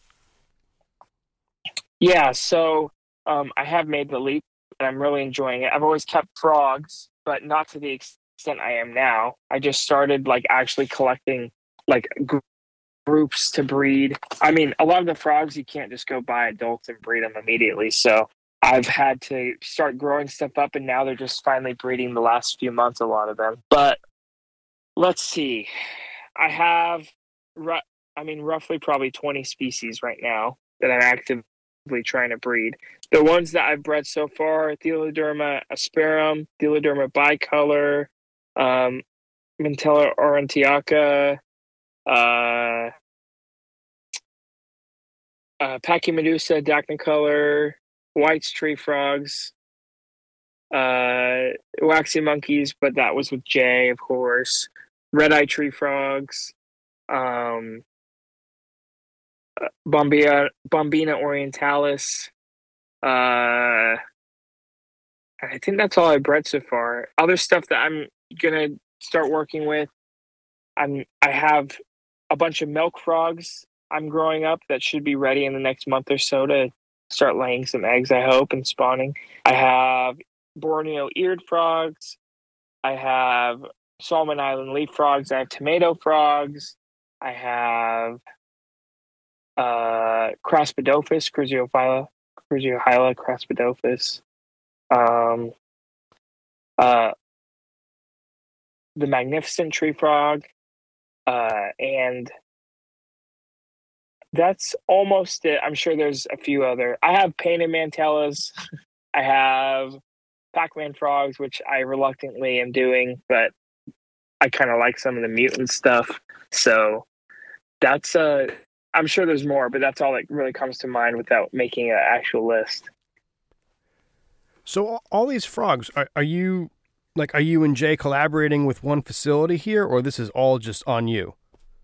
Yeah, so um, I have made the leap, and I'm really enjoying it. I've always kept frogs, but not to the extent I am now. I just started like actually collecting like gr- groups to breed. I mean, a lot of the frogs you can't just go buy adults and breed them immediately. So I've had to start growing stuff up, and now they're just finally breeding the last few months, a lot of them. But let's see. I have, ru- I mean, roughly probably twenty species right now that I'm actively trying to breed. The ones that I've bred so far: Theloderma asperum, Theloderma bicolor, um, Mantella aurantiaca, uh, uh, Pachymedusa dacnycolor, White's tree frogs, uh, waxy monkeys, but that was with Jay, of course. Red-eye tree frogs, um, uh, Bombia, Bombina orientalis. Uh, I think that's all I bred so far. Other stuff that I'm gonna start working with, I'm I have a bunch of milk frogs I'm growing up that should be ready in the next month or so to start laying some eggs, I hope, and spawning. I have Borneo eared frogs. I have Solomon Island leaf frogs. I have tomato frogs. I have uh, Craspedophis, Crusiohyla, Crusiohyla Craspedophis. Um, uh, the magnificent tree frog, uh, and that's almost it. I'm sure there's a few other. I have painted mantellas. I have Pac-Man frogs, which I reluctantly am doing, but I kind of like some of the mutant stuff. So that's uh I'm sure there's more, but that's all that really comes to mind without making an actual list. So all these frogs, are, are you like, are you and Jay collaborating with one facility here, or this is all just on you?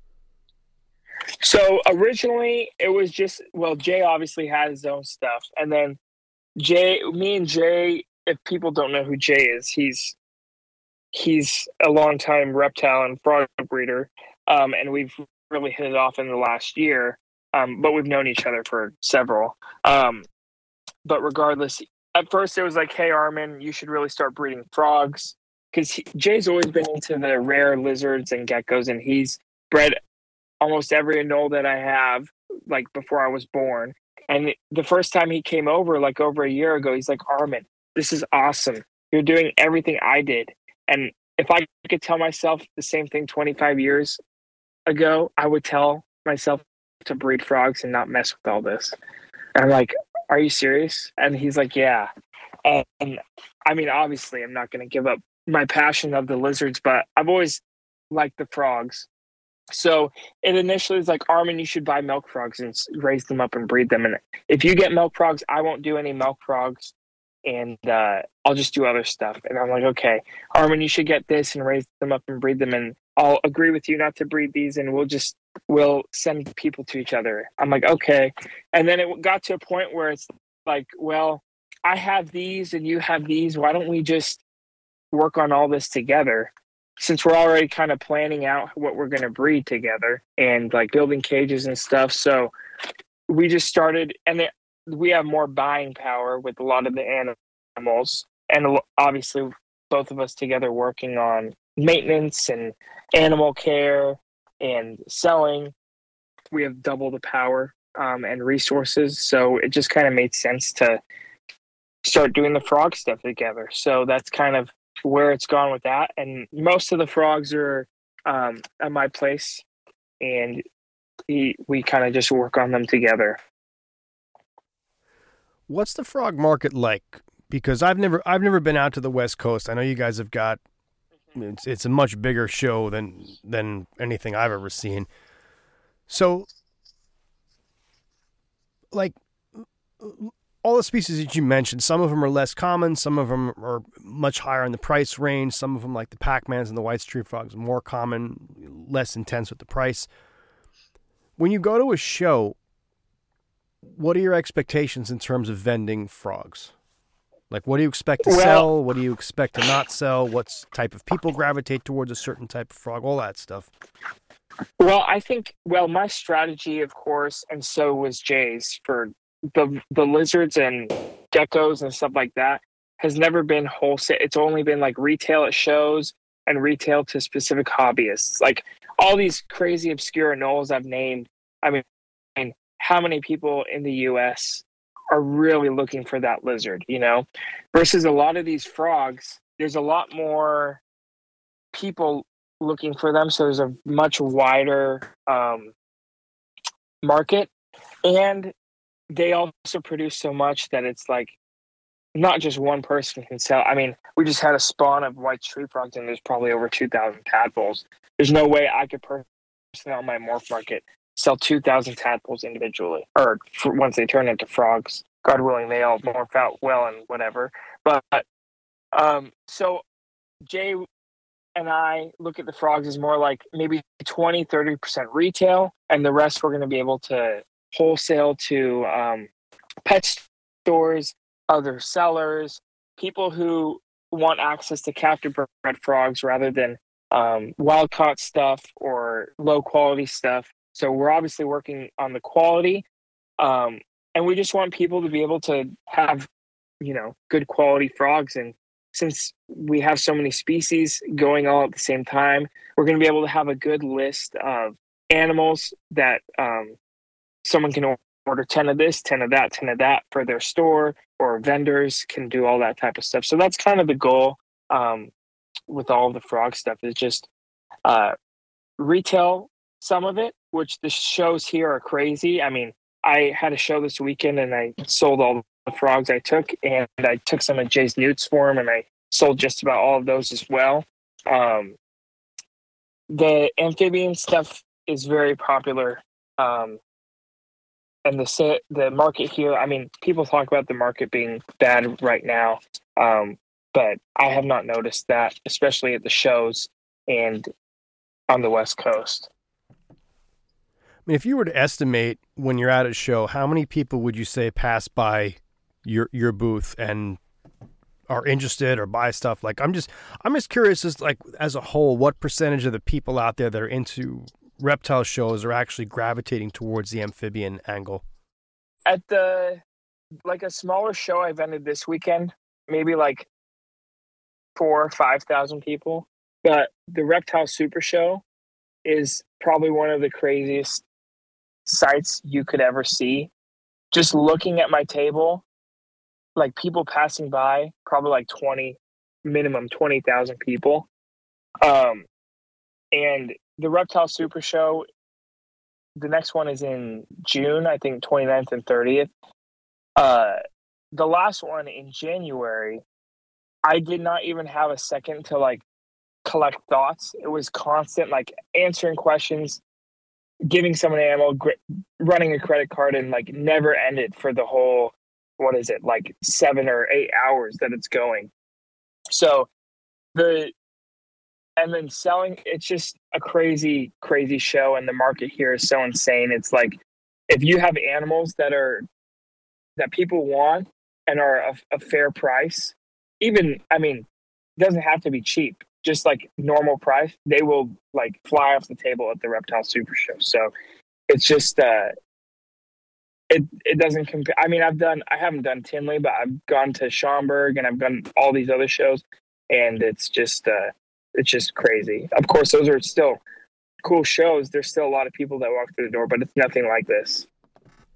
So originally it was just, well, Jay obviously had his own stuff. And then Jay, me and Jay, if people don't know who Jay is, he's he's a longtime reptile and frog breeder. Um, and we've really hit it off in the last year. Um, but we've known each other for several. Um, but regardless, at first it was like, hey, Armin, you should really start breeding frogs. Because Jay's always been into the rare lizards and geckos, and he's bred almost every anole that I have, like before I was born. And the first time he came over, like over a year ago, he's like, Armin, this is awesome. You're doing everything I did. And if I could tell myself the same thing twenty-five years ago, I would tell myself to breed frogs and not mess with all this. And I'm like, are you serious? And he's like, yeah. And, and I mean, obviously, I'm not going to give up my passion of the lizards, but I've always liked the frogs. So it initially was like, Armin, you should buy milk frogs and raise them up and breed them. And if you get milk frogs, I won't do any milk frogs, and uh, I'll just do other stuff. And I'm like, okay, Armin, you should get this and raise them up and breed them. And I'll agree with you not to breed these, and we'll just, we'll send people to each other. I'm like, okay. And then it got to a point where it's like, well, I have these and you have these. Why don't we just work on all this together? Since we're already kind of planning out what we're going to breed together and like building cages and stuff. So we just started, and it, we have more buying power with a lot of the animals. And obviously both of us together working on maintenance and animal care and selling, we have double the power. um, and resources. So it just kind of made sense to start doing the frog stuff together. So that's kind of where it's gone with that. And most of the frogs are um, at my place, and we, we kind of just work on them together. What's the frog market like? Because I've never I've never been out to the West Coast. I know you guys have got it's it's a much bigger show than than anything I've ever seen. So, like, all the species that you mentioned, some of them are less common, some of them are much higher in the price range, some of them, like the Pac-Mans and the white street frogs, more common, less intense with the price. When you go to a show, what are your expectations in terms of vending frogs? Like, what do you expect to well, sell? What do you expect to not sell? What type of people gravitate towards a certain type of frog? All that stuff. Well, I think, well, my strategy, of course, and so was Jay's for the the lizards and geckos and stuff like that, has never been wholesale. It's only been like retail at shows and retail to specific hobbyists. Like all these crazy obscure anoles I've named. I mean, how many people in the U S are really looking for that lizard, you know, versus a lot of these frogs, there's a lot more people looking for them. So there's a much wider um, market, and they also produce so much that it's like not just one person can sell. I mean, we just had a spawn of white street frogs and there's probably over two thousand tadpoles. There's no way I could personally on my morph market sell two thousand tadpoles individually, or for once they turn into frogs. God willing, they all morph out well and whatever. But um, so Jay and I look at the frogs as more like maybe twenty, thirty percent retail, and the rest we're going to be able to wholesale to um, pet stores, other sellers, people who want access to captive bred frogs rather than um, wild caught stuff or low quality stuff. So we're obviously working on the quality, um, and we just want people to be able to have, you know, good quality frogs. And since we have so many species going all at the same time, we're going to be able to have a good list of animals that um, someone can order ten of this, ten of that, ten of that for their store, or vendors can do all that type of stuff. So that's kind of the goal um, with all of the frog stuff, is just uh, retail some of it, which the shows here are crazy. I mean, I had a show this weekend and I sold all the frogs I took, and I took some of Jay's newts for him, and I sold just about all of those as well. Um, the amphibian stuff is very popular. Um, and the the market here, I mean, people talk about the market being bad right now, um, but I have not noticed that, especially at the shows and on the West Coast. I mean, if you were to estimate when you're at a show, how many people would you say pass by your your booth and are interested or buy stuff? Like, I'm just I'm just curious, as like as a whole, what percentage of the people out there that are into reptile shows are actually gravitating towards the amphibian angle? At the like a smaller show I vended this weekend, maybe like four or five thousand people. But the Reptile Super Show is probably one of the craziest sights you could ever see. Just looking at my table, like people passing by, probably like twenty, minimum twenty thousand people. Um, and the Reptile Super Show, the next one is in June, I think twenty-ninth and thirtieth. Uh, the last one in January, I did not even have a second to like collect thoughts. It was constant, like answering questions, giving someone an animal, gr- running a credit card, and like never ended for the whole, what is it, like seven or eight hours that it's going. So the, and then selling, it's just a crazy, crazy show. And the market here is so insane. It's like, if you have animals that are, that people want and are a, a fair price, even, I mean, it doesn't have to be cheap, just like normal price, they will like fly off the table at the Reptile Super Show. So it's just, uh, it, it doesn't compare. I mean, I've done, I haven't done Tinley, but I've gone to Schaumburg and I've done all these other shows, and it's just, uh, it's just crazy. Of course, those are still cool shows. There's still a lot of people that walk through the door, but it's nothing like this.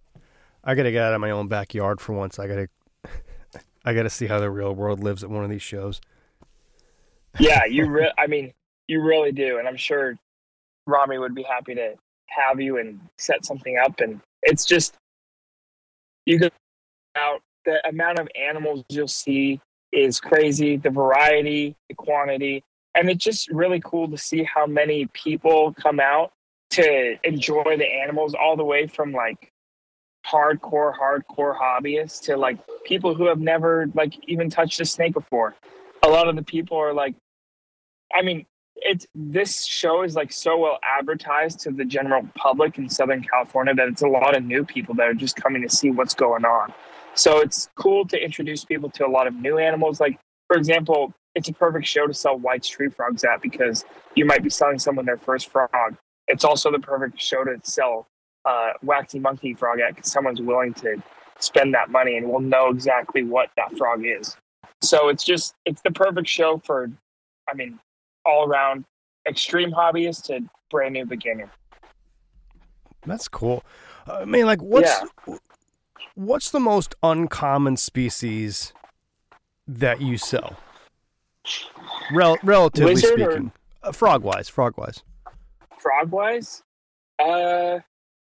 I gotta get out of my own backyard for once. I gotta, I gotta see how the real world lives at one of these shows. Yeah, you re- I mean, you really do, and I'm sure Rami would be happy to have you and set something up. And it's just you go out, the amount of animals you'll see is crazy. The variety, the quantity, and it's just really cool to see how many people come out to enjoy the animals, all the way from like hardcore, hardcore hobbyists to like people who have never like even touched a snake before. A lot of the people are like, I mean, it's this show is like so well advertised to the general public in Southern California that it's a lot of new people that are just coming to see what's going on. So it's cool to introduce people to a lot of new animals. Like, for example, it's a perfect show to sell White's tree frogs at, because you might be selling someone their first frog. It's also the perfect show to sell uh, waxy monkey frog at, because someone's willing to spend that money and will know exactly what that frog is. So it's just, it's the perfect show for, I mean, all around extreme hobbyist to brand new beginner. That's cool. I mean, like, what's yeah. what's the most uncommon species that you sell? Rel- relatively Lizard speaking, uh, frog wise, frog wise, frog wise. Uh,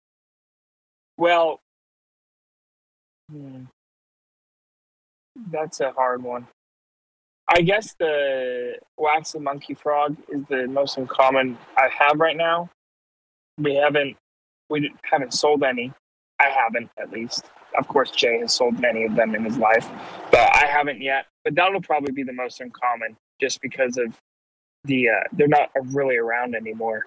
well, hmm, that's a hard one. I guess the waxy monkey frog is the most uncommon I have right now. We haven't we haven't sold any. I haven't, at least. Of course, Jay has sold many of them in his life, but I haven't yet. But that'll probably be the most uncommon, just because of the uh, they're not really around anymore.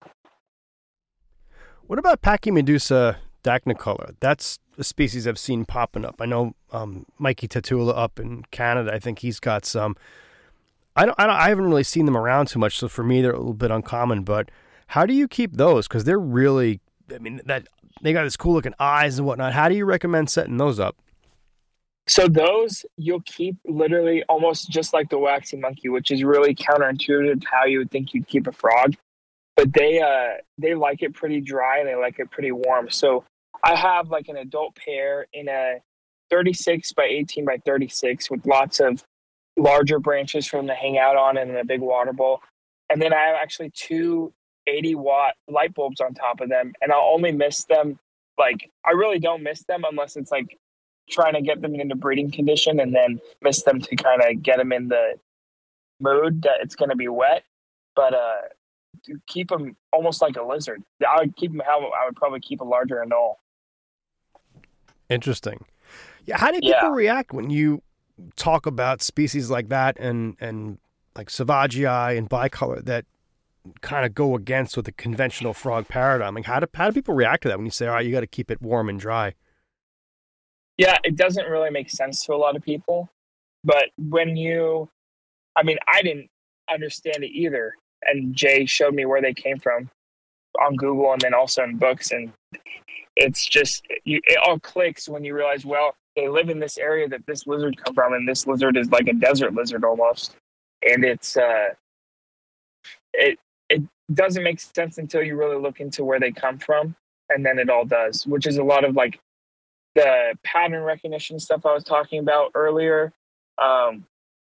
What about Pachymedusa dacnycolor? That's a species I've seen popping up. I know um, Mikey Tatula up in Canada, I think he's got some. I don't, I don't. I haven't really seen them around too much, so for me they're a little bit uncommon. But how do you keep those? Because they're really, I mean, that they got this cool looking eyes and whatnot. How do you recommend setting those up? So those you'll keep literally almost just like the waxy monkey, which is really counterintuitive to how you would think you'd keep a frog. But they uh they like it pretty dry and they like it pretty warm. So I have like an adult pair in a thirty-six by eighteen by thirty-six with lots of larger branches for them to hang out on and a big water bowl. And then I have actually two eighty watt light bulbs on top of them. And I'll only miss them. Like, I really don't miss them unless it's like trying to get them into breeding condition, and then miss them to kind of get them in the mood that it's going to be wet. But uh, to keep them almost like a lizard. I would keep them how I would probably keep a larger anole. Interesting. Yeah, how do Yeah. people react when you talk about species like that and and like Sauvagii and bicolor that kind of go against with the conventional frog paradigm? Like, how do how do people react to that when you say, all right, you got to keep it warm and dry? Yeah, it doesn't really make sense to a lot of people. But when you, I mean, I didn't understand it either. And Jay showed me where they came from on Google and then also in books. And it's just, you, it all clicks when you realize, well, they live in this area that this lizard come from. And this lizard is like a desert lizard almost. And it's, uh, it, it doesn't make sense until you really look into where they come from. And then it all does, which is a lot of like the pattern recognition stuff I was talking about earlier. Um,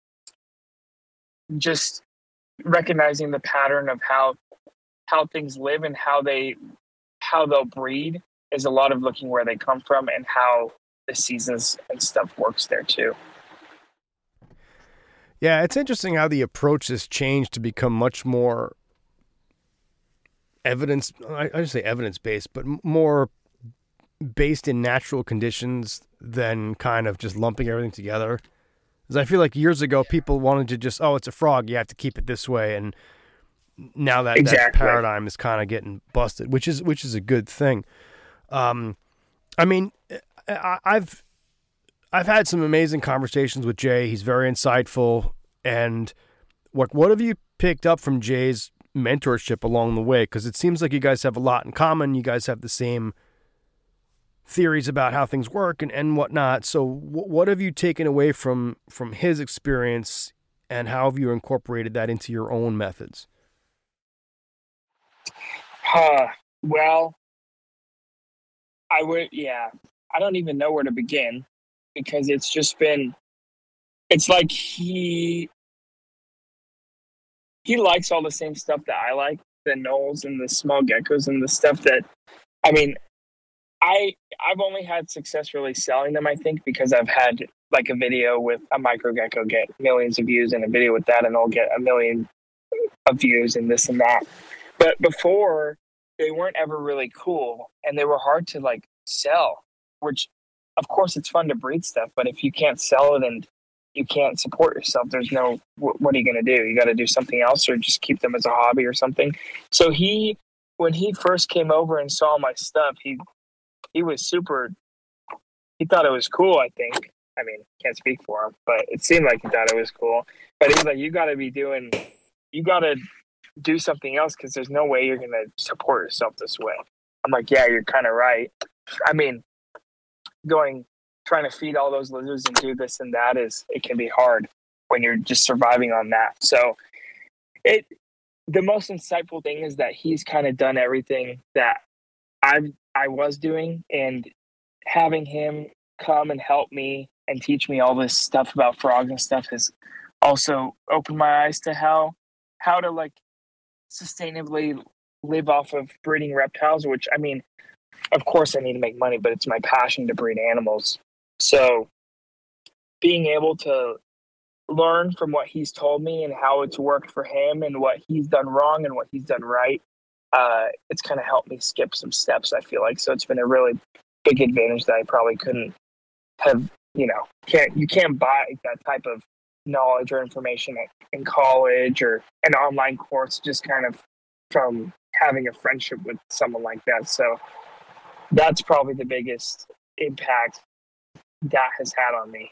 just recognizing the pattern of how how things live and how they how they'll breed is a lot of looking where they come from and how the seasons and stuff works there too. Yeah, it's interesting how the approach has changed to become much more evidence, I I just say evidence-based, but more based in natural conditions than kind of just lumping everything together. Because I feel like years ago, people wanted to just, oh, it's a frog, you have to keep it this way. And now that, Exactly. that paradigm is kind of getting busted, which is which is a good thing. Um, I mean, I, I've I've had some amazing conversations with Jay. He's very insightful. And what what have you picked up from Jay's mentorship along the way? Because it seems like you guys have a lot in common. You guys have the same theories about how things work and, and whatnot. So w- what have you taken away from, from his experience, and how have you incorporated that into your own methods? Uh, well, I would, yeah, I don't even know where to begin because it's just been, it's like he, he likes all the same stuff that I like, the nulls and the small geckos and the stuff that, I mean, I, I've only had success really selling them, I think, because I've had like a video with a micro gecko get millions of views and a video with that and I'll get a million of views and this and that. But before, they weren't ever really cool and they were hard to like sell, which of course it's fun to breed stuff, but if you can't sell it and you can't support yourself, there's no, what, what are you going to do? You got to do something else or just keep them as a hobby or something. So he, when he first came over and saw my stuff, he, he was super, he thought it was cool, I think. I mean, can't speak for him, but it seemed like he thought it was cool. But he's like, you got to be doing, you got to do something else because there's no way you're going to support yourself this way. I'm like, yeah, you're kind of right. I mean, going, trying to feed all those lizards and do this and that is, it can be hard when you're just surviving on that. So it, the most insightful thing is that he's kind of done everything that I I was doing, and having him come and help me and teach me all this stuff about frogs and stuff has also opened my eyes to how, how to like sustainably live off of breeding reptiles, which I mean, of course I need to make money, but it's my passion to breed animals. So being able to learn from what he's told me and how it's worked for him and what he's done wrong and what he's done right, uh, it's kind of helped me skip some steps, I feel like. So it's been a really big advantage that I probably couldn't have, you know, can't, you can't buy that type of knowledge or information in college or an online course just kind of from having a friendship with someone like that. So that's probably the biggest impact that has had on me.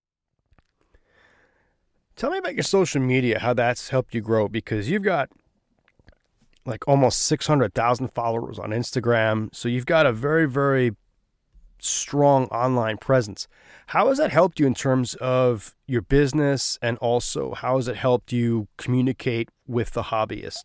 Tell me about your social media, how that's helped you grow, because you've got like almost six hundred thousand followers on Instagram. So you've got a very, very strong online presence. How has that helped you in terms of your business, and also how has it helped you communicate with the hobbyist?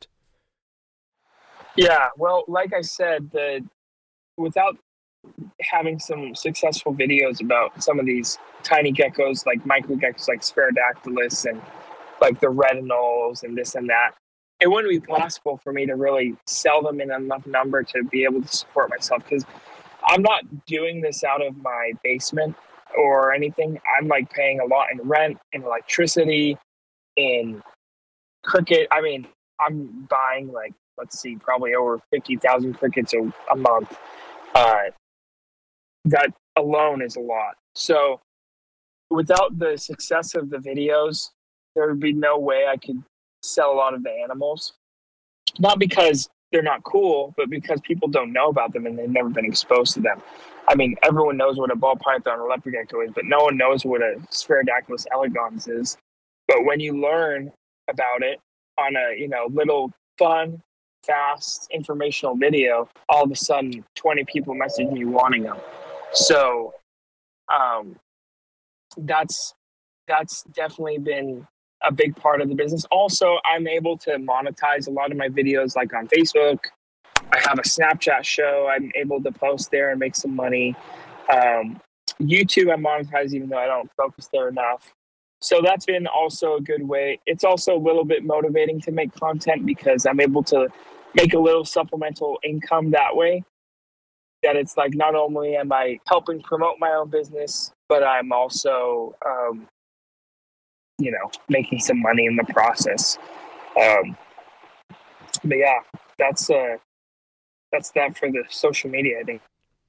Yeah, well, like I said, the without having some successful videos about some of these tiny geckos, like micro geckos, like Sphaerodactylus and like the retinols and this and that, it wouldn't be possible for me to really sell them in enough number to be able to support myself, because I'm not doing this out of my basement or anything. I'm like paying a lot in rent, in electricity, in cricket. I mean, I'm buying like, let's see, probably over fifty thousand crickets a, a month. Uh, that alone is a lot. So without the success of the videos, there would be no way I could sell a lot of the animals. Not because they're not cool, but because people don't know about them and they've never been exposed to them. I mean, everyone knows what a ball python or leopard gecko is, but no one knows what a Sphaerodactylus elegans is. But when you learn about it on a, you know, little fun, fast, informational video, all of a sudden twenty people message me wanting them. So um, that's that's definitely been a big part of the business. Also, I'm able to monetize a lot of my videos, like on Facebook. I have a Snapchat show. I'm able to post there and make some money. Um, YouTube, I monetize even though I don't focus there enough. So that's been also a good way. It's also a little bit motivating to make content because I'm able to make a little supplemental income that way. That it's like, not only am I helping promote my own business, but I'm also, um, you know, making some money in the process. Um, but yeah, that's uh, that's that for the social media, I think.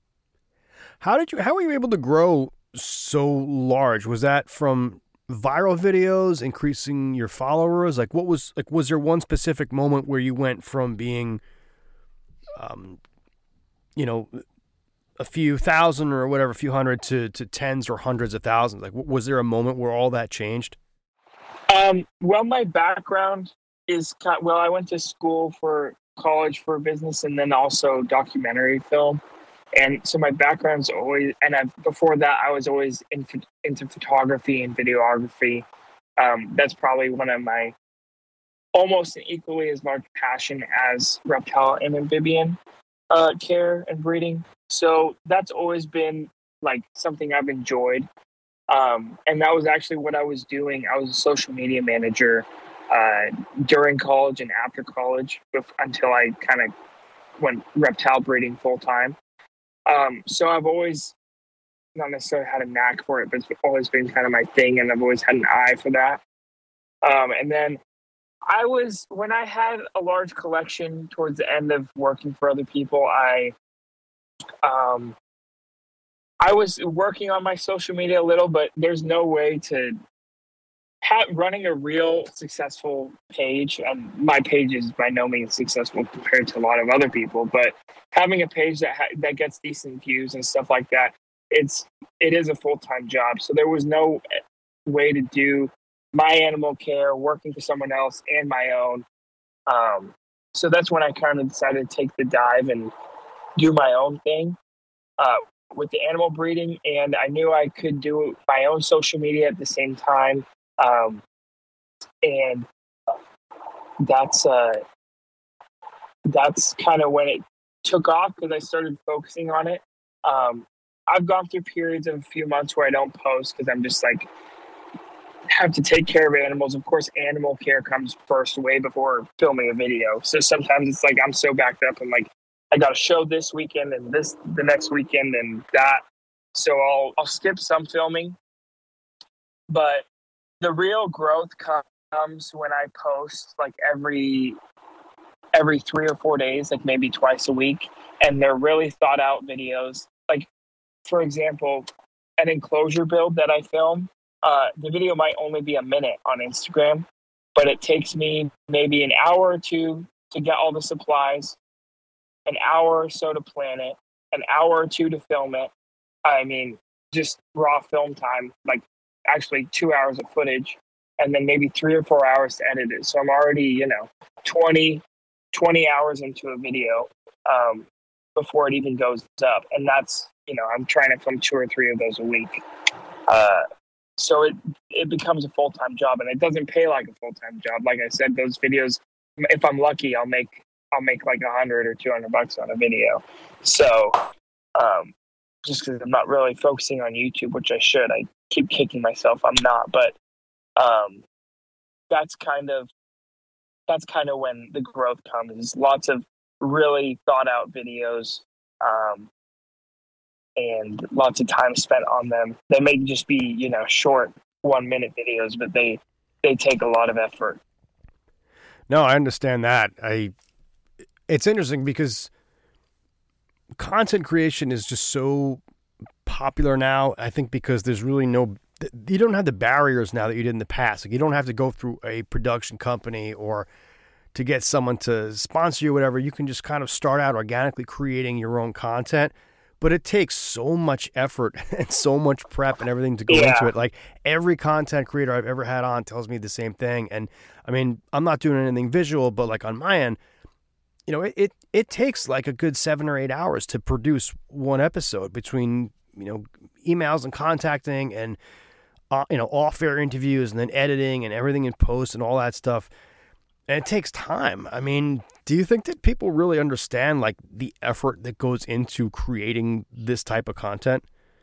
How did you? How were you able to grow so large? Was that from viral videos, increasing your followers? Like, what was like? Was there one specific moment where you went from being, um, you know, a few thousand or whatever, a few hundred to to tens or hundreds of thousands? Like, was there a moment where all that changed? Um, well, my background is kind, well, I went to school for college for business and then also documentary film. And so my background's always, and I've, before that, I was always in, into photography and videography. Um, that's probably one of my almost an equally as large passion as reptile and amphibian uh, care and breeding. So that's always been like something I've enjoyed. Um, and that was actually what I was doing. I was a social media manager uh, during college and after college until I kind of went reptile breeding full time. Um, so I've always not necessarily had a knack for it, but it's always been kind of my thing, and I've always had an eye for that. Um, and then I was, when I had a large collection towards the end of working for other people, I, um, I was working on my social media a little, but there's no way to have running a real successful page. And my page is by no means successful compared to a lot of other people, but having a page that ha- that gets decent views and stuff like that, it's it is a full-time job. So there was no way to do my animal care, working for someone else, and my own. Um, so that's when I kind of decided to take the dive and do my own thing uh, with the animal breeding. And I knew I could do my own social media at the same time. Um, and that's uh, that's kind of when it took off, because I started focusing on it. Um, I've gone through periods of a few months where I don't post because I'm just like, have to take care of animals. Of course, animal care comes first way before filming a video. So sometimes it's like I'm so backed up and like I got a show this weekend and this the next weekend and that. So I'll I'll skip some filming. But the real growth comes when I post like every every three or four days, like maybe twice a week, and they're really thought out videos. Like, for example, an enclosure build that I film. Uh, the video might only be a minute on Instagram, but it takes me maybe an hour or two to get all the supplies, an hour or so to plan it, an hour or two to film it. I mean, just raw film time, like actually two hours of footage, and then maybe three or four hours to edit it. So I'm already, you know, twenty, twenty hours into a video um, before it even goes up. And that's, you know, I'm trying to film two or three of those a week. Uh, So it it becomes a full-time job, and it doesn't pay like a full-time job. Like I said, those videos, if I'm lucky, I'll make I'll make like a hundred or two hundred bucks on a video. So um, just because I'm not really focusing on YouTube, which I should, I keep kicking myself I'm not. But um, that's kind of that's kind of when the growth comes. Is lots of really thought-out videos. Um, and lots of time spent on them. They may just be, you know, short one minute videos, but they, they take a lot of effort. No, I understand that. I, it's interesting because content creation is just so popular now. I think because there's really no, you don't have the barriers now that you did in the past. Like you don't have to go through a production company or to get someone to sponsor you or whatever. You can just kind of start out organically creating your own content. But it takes so much effort and so much prep and everything to go yeah. into it. Like every content creator I've ever had on tells me the same thing. And I mean, I'm not doing anything visual, but like on my end, you know, it, it, it takes like a good seven or eight hours to produce one episode between, you know, emails and contacting and, uh, you know, off-air interviews and then editing and everything in post and all that stuff. And it takes time. I mean, do you think that people really understand like the effort that goes into creating this type of content?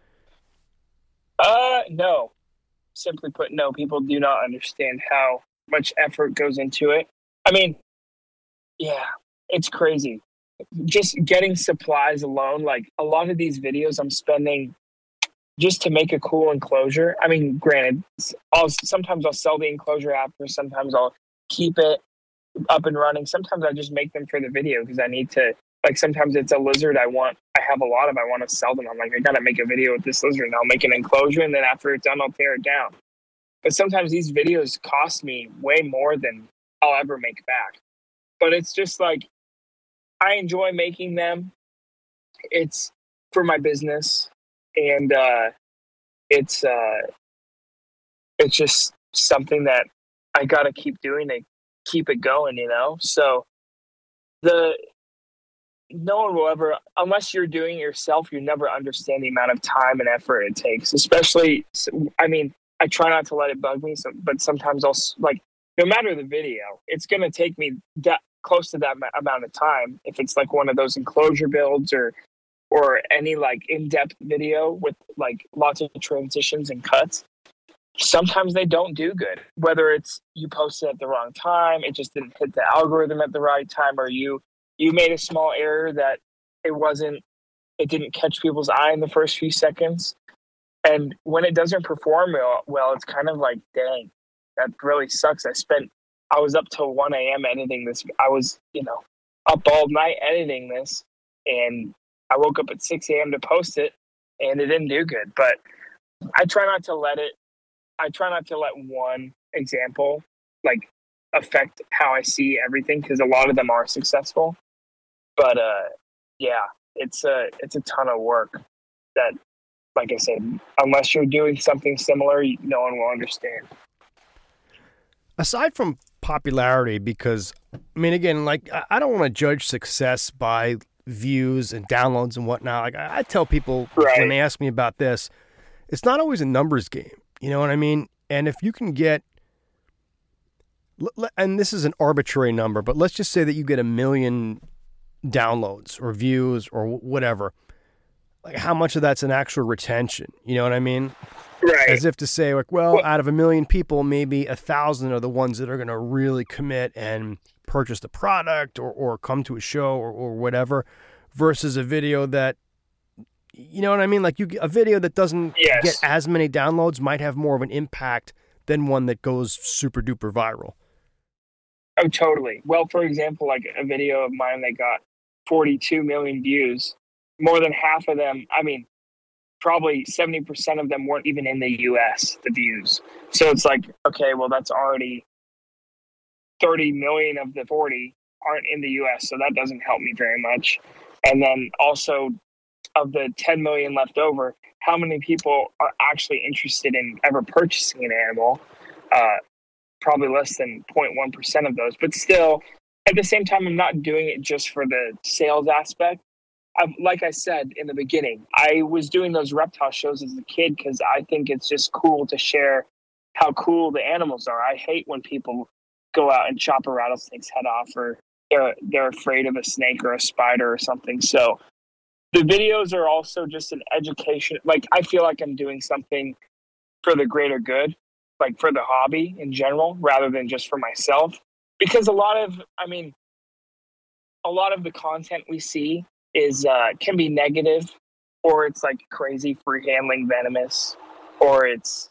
Uh, no. Simply put, no. People do not understand how much effort goes into it. I mean, yeah, it's crazy. Just getting supplies alone, like a lot of these videos I'm spending just to make a cool enclosure. I mean, granted, I'll sometimes I'll sell the enclosure after, sometimes I'll keep it up and running. Sometimes I just make them for the video because I need to, like sometimes it's a lizard I want, I have a lot of, I want to sell them. I'm like, I got to make a video with this lizard and I'll make an enclosure. And then after it's done, I'll tear it down. But sometimes these videos cost me way more than I'll ever make back. But it's just like, I enjoy making them. It's for my business. And uh, it's, uh, it's just something that I got to keep doing to keep it going, you know? So the no one will ever, unless you're doing it yourself, you never understand the amount of time and effort it takes. Especially, I mean, I try not to let it bug me, so, but sometimes I'll, like, no matter the video, it's going to take me that close to that amount of time. If it's like one of those enclosure builds or or any like in-depth video with like lots of transitions and cuts, sometimes they don't do good. Whether it's you posted at the wrong time, it just didn't hit the algorithm at the right time, or you you made a small error that it wasn't, it didn't catch people's eye in the first few seconds. And when it doesn't perform well, well it's kind of like, dang, that really sucks. I spent, I was up till one a.m. editing this. I was, you know, up all night editing this, and I woke up at six a.m. to post it, and it didn't do good. But I try not to let it, I try not to let one example like affect how I see everything, because a lot of them are successful. But uh, yeah, it's a it's a ton of work that, like I said, unless you're doing something similar, no one will understand. Aside from popularity, because I mean, again, like I don't want to judge success by views and downloads and whatnot. Like I, I tell people right. when they ask me about this, it's not always a numbers game. You know what I mean? And if you can get, and this is an arbitrary number, but let's just say that you get a million downloads or views or whatever, like how much of that's an actual retention? You know what I mean? Right. As if to say, like, well, well, out of a million people, maybe a thousand are the ones that are going to really commit and purchase the product or, or come to a show or, or whatever, versus a video that, you know what I mean? Like you, a video that doesn't yes. get as many downloads might have more of an impact than one that goes super duper viral. Oh, totally. Well, for example, like a video of mine that got forty-two million views, more than half of them, I mean, probably seventy percent of them weren't even in the U S, the views. So it's like, okay, well, that's already thirty million of the forty aren't in the U S, so that doesn't help me very much. And then also, of the ten million left over, how many people are actually interested in ever purchasing an animal? Uh, probably less than zero point one percent of those. But still, at the same time, I'm not doing it just for the sales aspect. I've, like I said in the beginning, I was doing those reptile shows as a kid because I think it's just cool to share how cool the animals are. I hate when people go out and chop a rattlesnake's head off, or they're, they're afraid of a snake or a spider or something. So the videos are also just an education. Like, I feel like I'm doing something for the greater good, like for the hobby in general, rather than just for myself. Because a lot of, I mean, a lot of the content we see is, uh, can be negative, or it's like crazy free handling venomous, or it's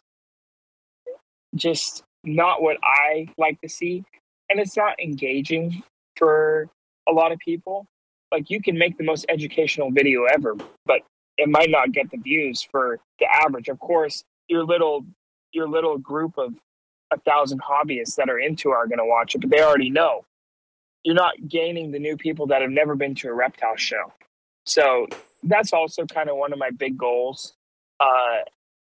just not what I like to see. And it's not engaging for a lot of people. Like, you can make the most educational video ever, but it might not get the views for the average. Of course, your little your little group of a thousand hobbyists that are into are going to watch it, but they already know. You're not gaining the new people that have never been to a reptile show. So that's also kind of one of my big goals, uh,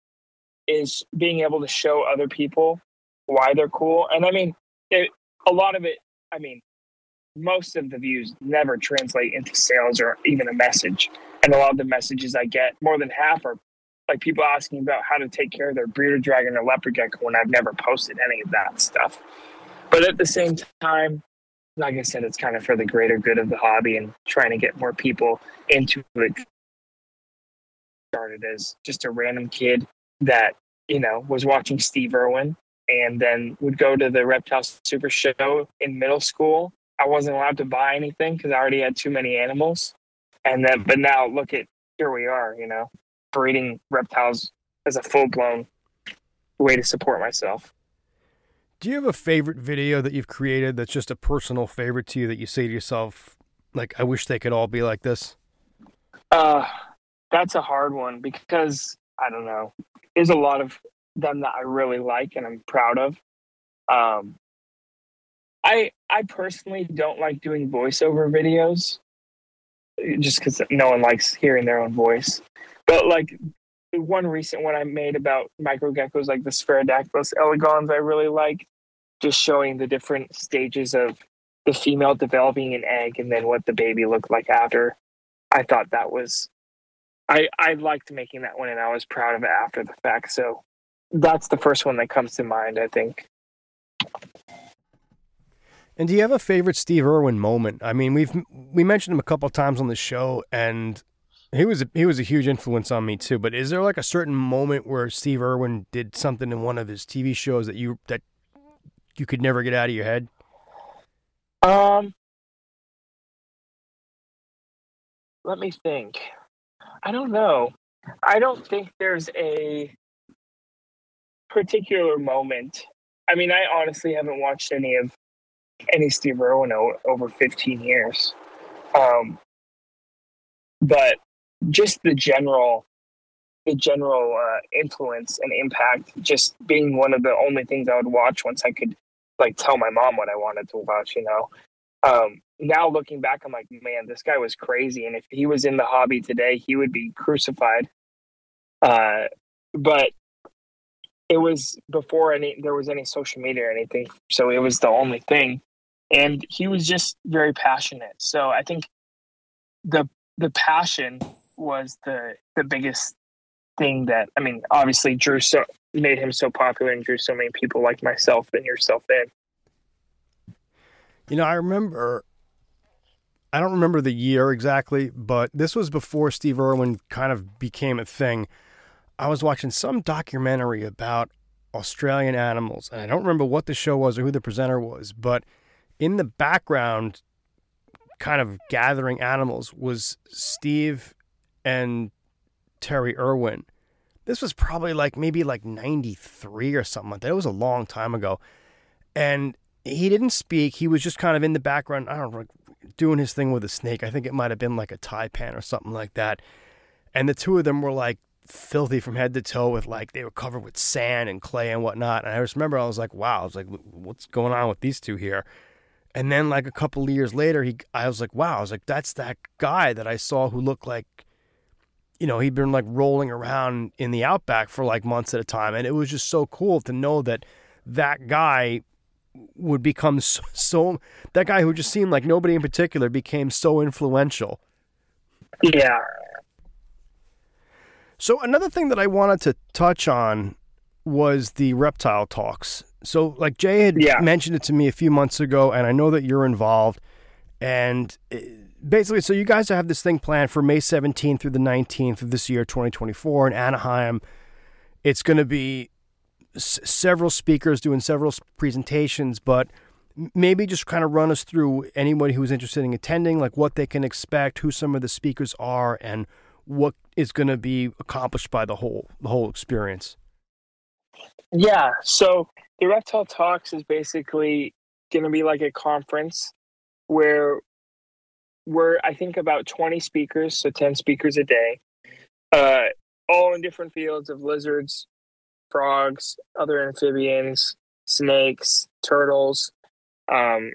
is being able to show other people why they're cool. And I mean, it, a lot of it, I mean, most of the views never translate into sales or even a message. And a lot of the messages I get, more than half, are like people asking about how to take care of their bearded dragon or leopard gecko when I've never posted any of that stuff. But at the same time, like I said, it's kind of for the greater good of the hobby and trying to get more people into it. Started as just a random kid that, you know, was watching Steve Irwin and then would go to the Reptile Super Show in middle school. I wasn't allowed to buy anything because I already had too many animals. And then, but now look at, here we are, you know, breeding reptiles as a full-blown way to support myself. Do you have a favorite video that you've created that's just a personal favorite to you that you say to yourself, like, I wish they could all be like this? Uh, that's a hard one because, I don't know, there's a lot of them that I really like and I'm proud of. Um, I I personally don't like doing voiceover videos just because no one likes hearing their own voice. But like the one recent one I made about microgeckos, like the Spherodactylus elegans, I really like, just showing the different stages of the female developing an egg and then what the baby looked like after. I thought that was, I, I liked making that one and I was proud of it after the fact. So that's the first one that comes to mind, I think. And do you have a favorite Steve Irwin moment? I mean, we've we mentioned him a couple of times on the show, and He was a, he was a huge influence on me too. But is there like a certain moment where Steve Irwin did something in one of his T V shows that you that you could never get out of your head? Um, let me think. I don't know. I don't think there's a particular moment. I mean, I honestly haven't watched any of any Steve Irwin o- over fifteen years. Um, but just the general, the general uh, influence and impact, just being one of the only things I would watch once I could, like, tell my mom what I wanted to watch. You know, um, now looking back, I'm like, man, this guy was crazy, and if he was in the hobby today, he would be crucified. Uh, but it was before any there was any social media or anything, so it was the only thing, and he was just very passionate. So I think the the passion was the the biggest thing that, I mean, obviously drew so made him so popular and drew so many people like myself and yourself in. You know, I remember. I don't remember the year exactly, but this was before Steve Irwin kind of became a thing. I was watching some documentary about Australian animals, and I don't remember what the show was or who the presenter was, but in the background, kind of gathering animals, was Steve and Terry Irwin. This was probably like maybe like ninety-three or something like that. It was a long time ago. And he didn't speak. He was just kind of in the background, I don't know, doing his thing with a snake. I think it might have been like a taipan or something like that. And the two of them were like filthy from head to toe with, like, they were covered with sand and clay and whatnot. And I just remember I was like, wow, I was like, what's going on with these two here? And then like a couple of years later, he, I was like, wow, I was like, that's that guy that I saw who looked like, you know, he'd been like rolling around in the outback for like months at a time. And it was just so cool to know that that guy would become so, so that guy who just seemed like nobody in particular became so influential. Yeah. So another thing that I wanted to touch on was the reptile talks. So like Jay had Yeah. mentioned it to me a few months ago, and I know that you're involved. And basically, so you guys have this thing planned for May seventeenth through the nineteenth of this year, twenty twenty-four, in Anaheim. It's going to be s- several speakers doing several presentations, but maybe just kind of run us through anybody who's interested in attending, like what they can expect, who some of the speakers are, and what is going to be accomplished by the whole the whole experience. Yeah. So the Reptile Talks is basically going to be like a conference where we're, I think, about twenty speakers, so ten speakers a day, uh, all in different fields of lizards, frogs, other amphibians, snakes, turtles, um,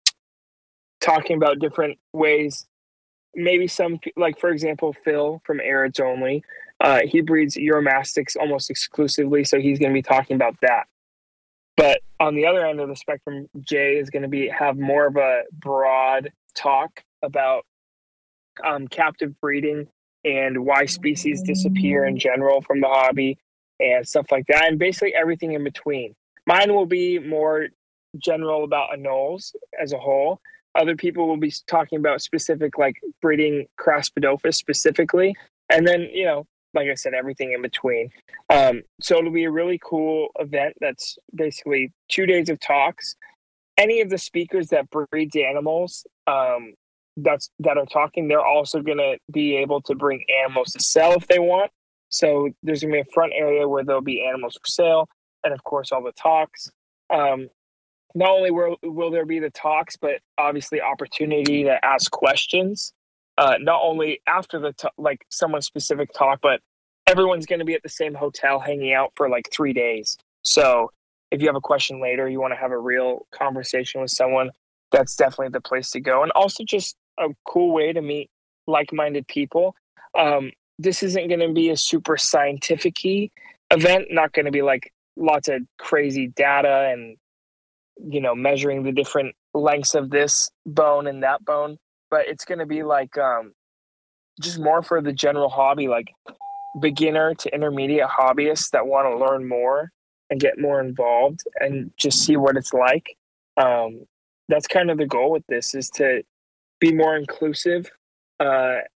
talking about different ways. Maybe some, like, for example, Phil from Arids Only, uh, he breeds Uromastyx almost exclusively, so he's going to be talking about that. But on the other end of the spectrum, Jay is going to be have more of a broad talk about um, captive breeding and why species disappear in general from the hobby and stuff like that, and basically everything in between. Mine will be more general about anoles as a whole. Other people will be talking about specific, like breeding Craspedophis specifically. And then, you know, like I said, everything in between. Um, so it'll be a really cool event that's basically two days of talks. Any of the speakers that breeds animals um, that's that are talking, they're also going to be able to bring animals to sell if they want. So there's going to be a front area where there'll be animals for sale. And, of course, all the talks. Um, not only will, will there be the talks, but obviously opportunity to ask questions. Uh, not only after the t- like someone's specific talk, but everyone's going to be at the same hotel hanging out for like three days. So if you have a question later, you want to have a real conversation with someone, that's definitely the place to go. And also just a cool way to meet like-minded people. Um, this isn't going to be a super scientific-y event, not going to be like lots of crazy data and, you know, measuring the different lengths of this bone and that bone, but it's going to be like um, just more for the general hobby, like beginner to intermediate hobbyists that want to learn more and get more involved and just see what it's like. Um, that's kind of the goal with this, is to be more inclusive uh,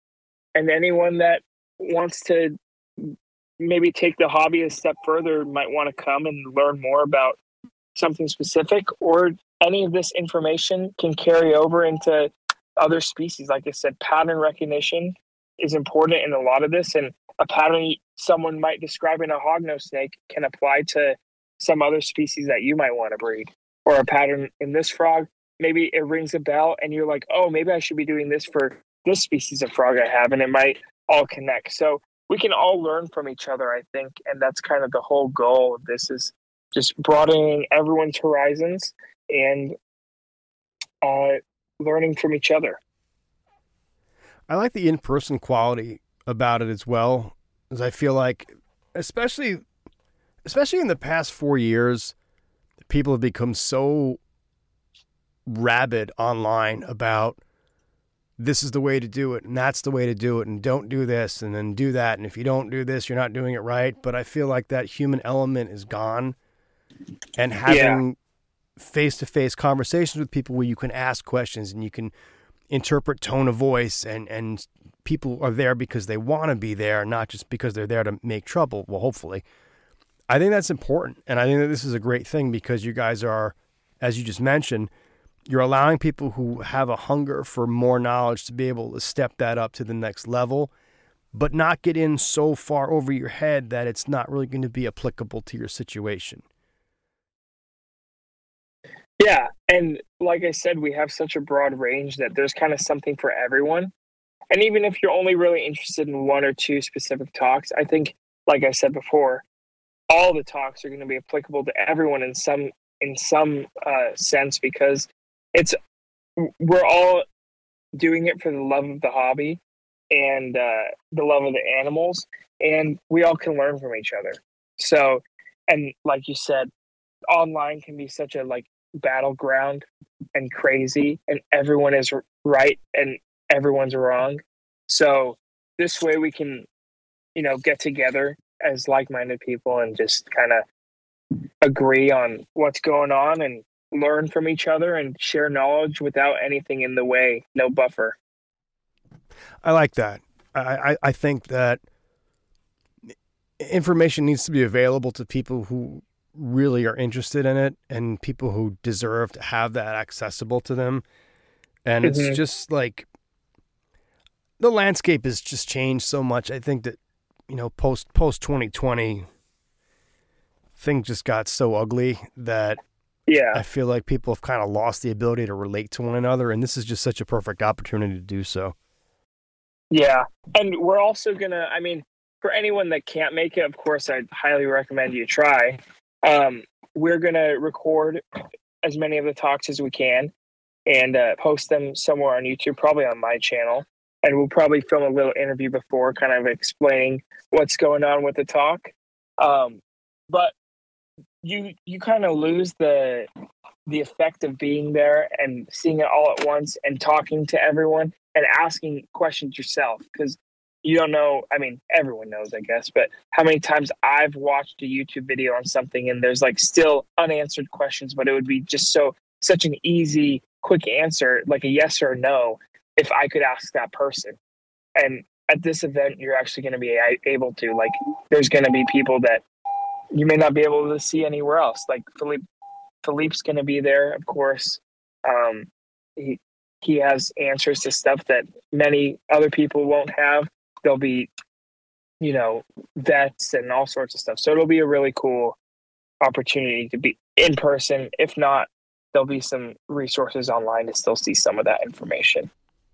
and anyone that wants to maybe take the hobby a step further might want to come and learn more about something specific, or any of this information can carry over into other species. Like I said, pattern recognition is important in a lot of this, and a pattern someone might describe in a hognose snake can apply to some other species that you might want to breed. Or a pattern in this frog, maybe it rings a bell and you're like, oh, maybe I should be doing this for this species of frog I have, and it might all connect. So we can all learn from each other, I think, and that's kind of the whole goal of this, is just broadening everyone's horizons and uh, learning from each other. I like the in-person quality about it as well, as I feel like, especially, especially in the past four years, people have become so rabid online about this is the way to do it, and that's the way to do it, and don't do this, and then do that, and if you don't do this, you're not doing it right. But I feel like that human element is gone, and having yeah. face-to-face conversations with people where you can ask questions and you can interpret tone of voice, and, and people are there because they want to be there, not just because they're there to make trouble. Well, hopefully. I think that's important, and I think that this is a great thing because you guys are, as you just mentioned, you're allowing people who have a hunger for more knowledge to be able to step that up to the next level, but not get in so far over your head that it's not really going to be applicable to your situation. Yeah, and like I said, we have such a broad range that there's kind of something for everyone. And even if you're only really interested in one or two specific talks, I think, like I said before, all the talks are going to be applicable to everyone in some in some uh, sense, because it's we're all doing it for the love of the hobby and uh, the love of the animals, and we all can learn from each other. So, and like you said, online can be such a like battleground and crazy, and everyone is right and everyone's wrong. So this way we can, you know, get together as like-minded people and just kind of agree on what's going on and learn from each other and share knowledge without anything in the way, no buffer. I like that. I, I, I think that information needs to be available to people who really are interested in it and people who deserve to have that accessible to them. And mm-hmm. it's just like the landscape has just changed so much. I think that, you know, post post twenty twenty, things just got so ugly that yeah, I feel like people have kind of lost the ability to relate to one another, and this is just such a perfect opportunity to do so. Yeah, and we're also gonna, I mean, for anyone that can't make it, of course, I'd highly recommend you try. Um, we're gonna record as many of the talks as we can and uh, post them somewhere on YouTube, probably on my channel. And we'll probably film a little interview before, kind of explaining what's going on with the talk. Um, but you you kind of lose the the effect of being there and seeing it all at once and talking to everyone and asking questions yourself, because you don't know. I mean, everyone knows, I guess, but how many times I've watched a YouTube video on something and there's like still unanswered questions, but it would be just so such an easy, quick answer, like a yes or a no, if I could ask that person. And at this event, you're actually going to be able to, like, there's going to be people that you may not be able to see anywhere else. Like Philippe, Philippe's going to be there, of course. Um, he, he has answers to stuff that many other people won't have. There'll be, you know, vets and all sorts of stuff. So it'll be a really cool opportunity to be in person. If not, there'll be some resources online to still see some of that information.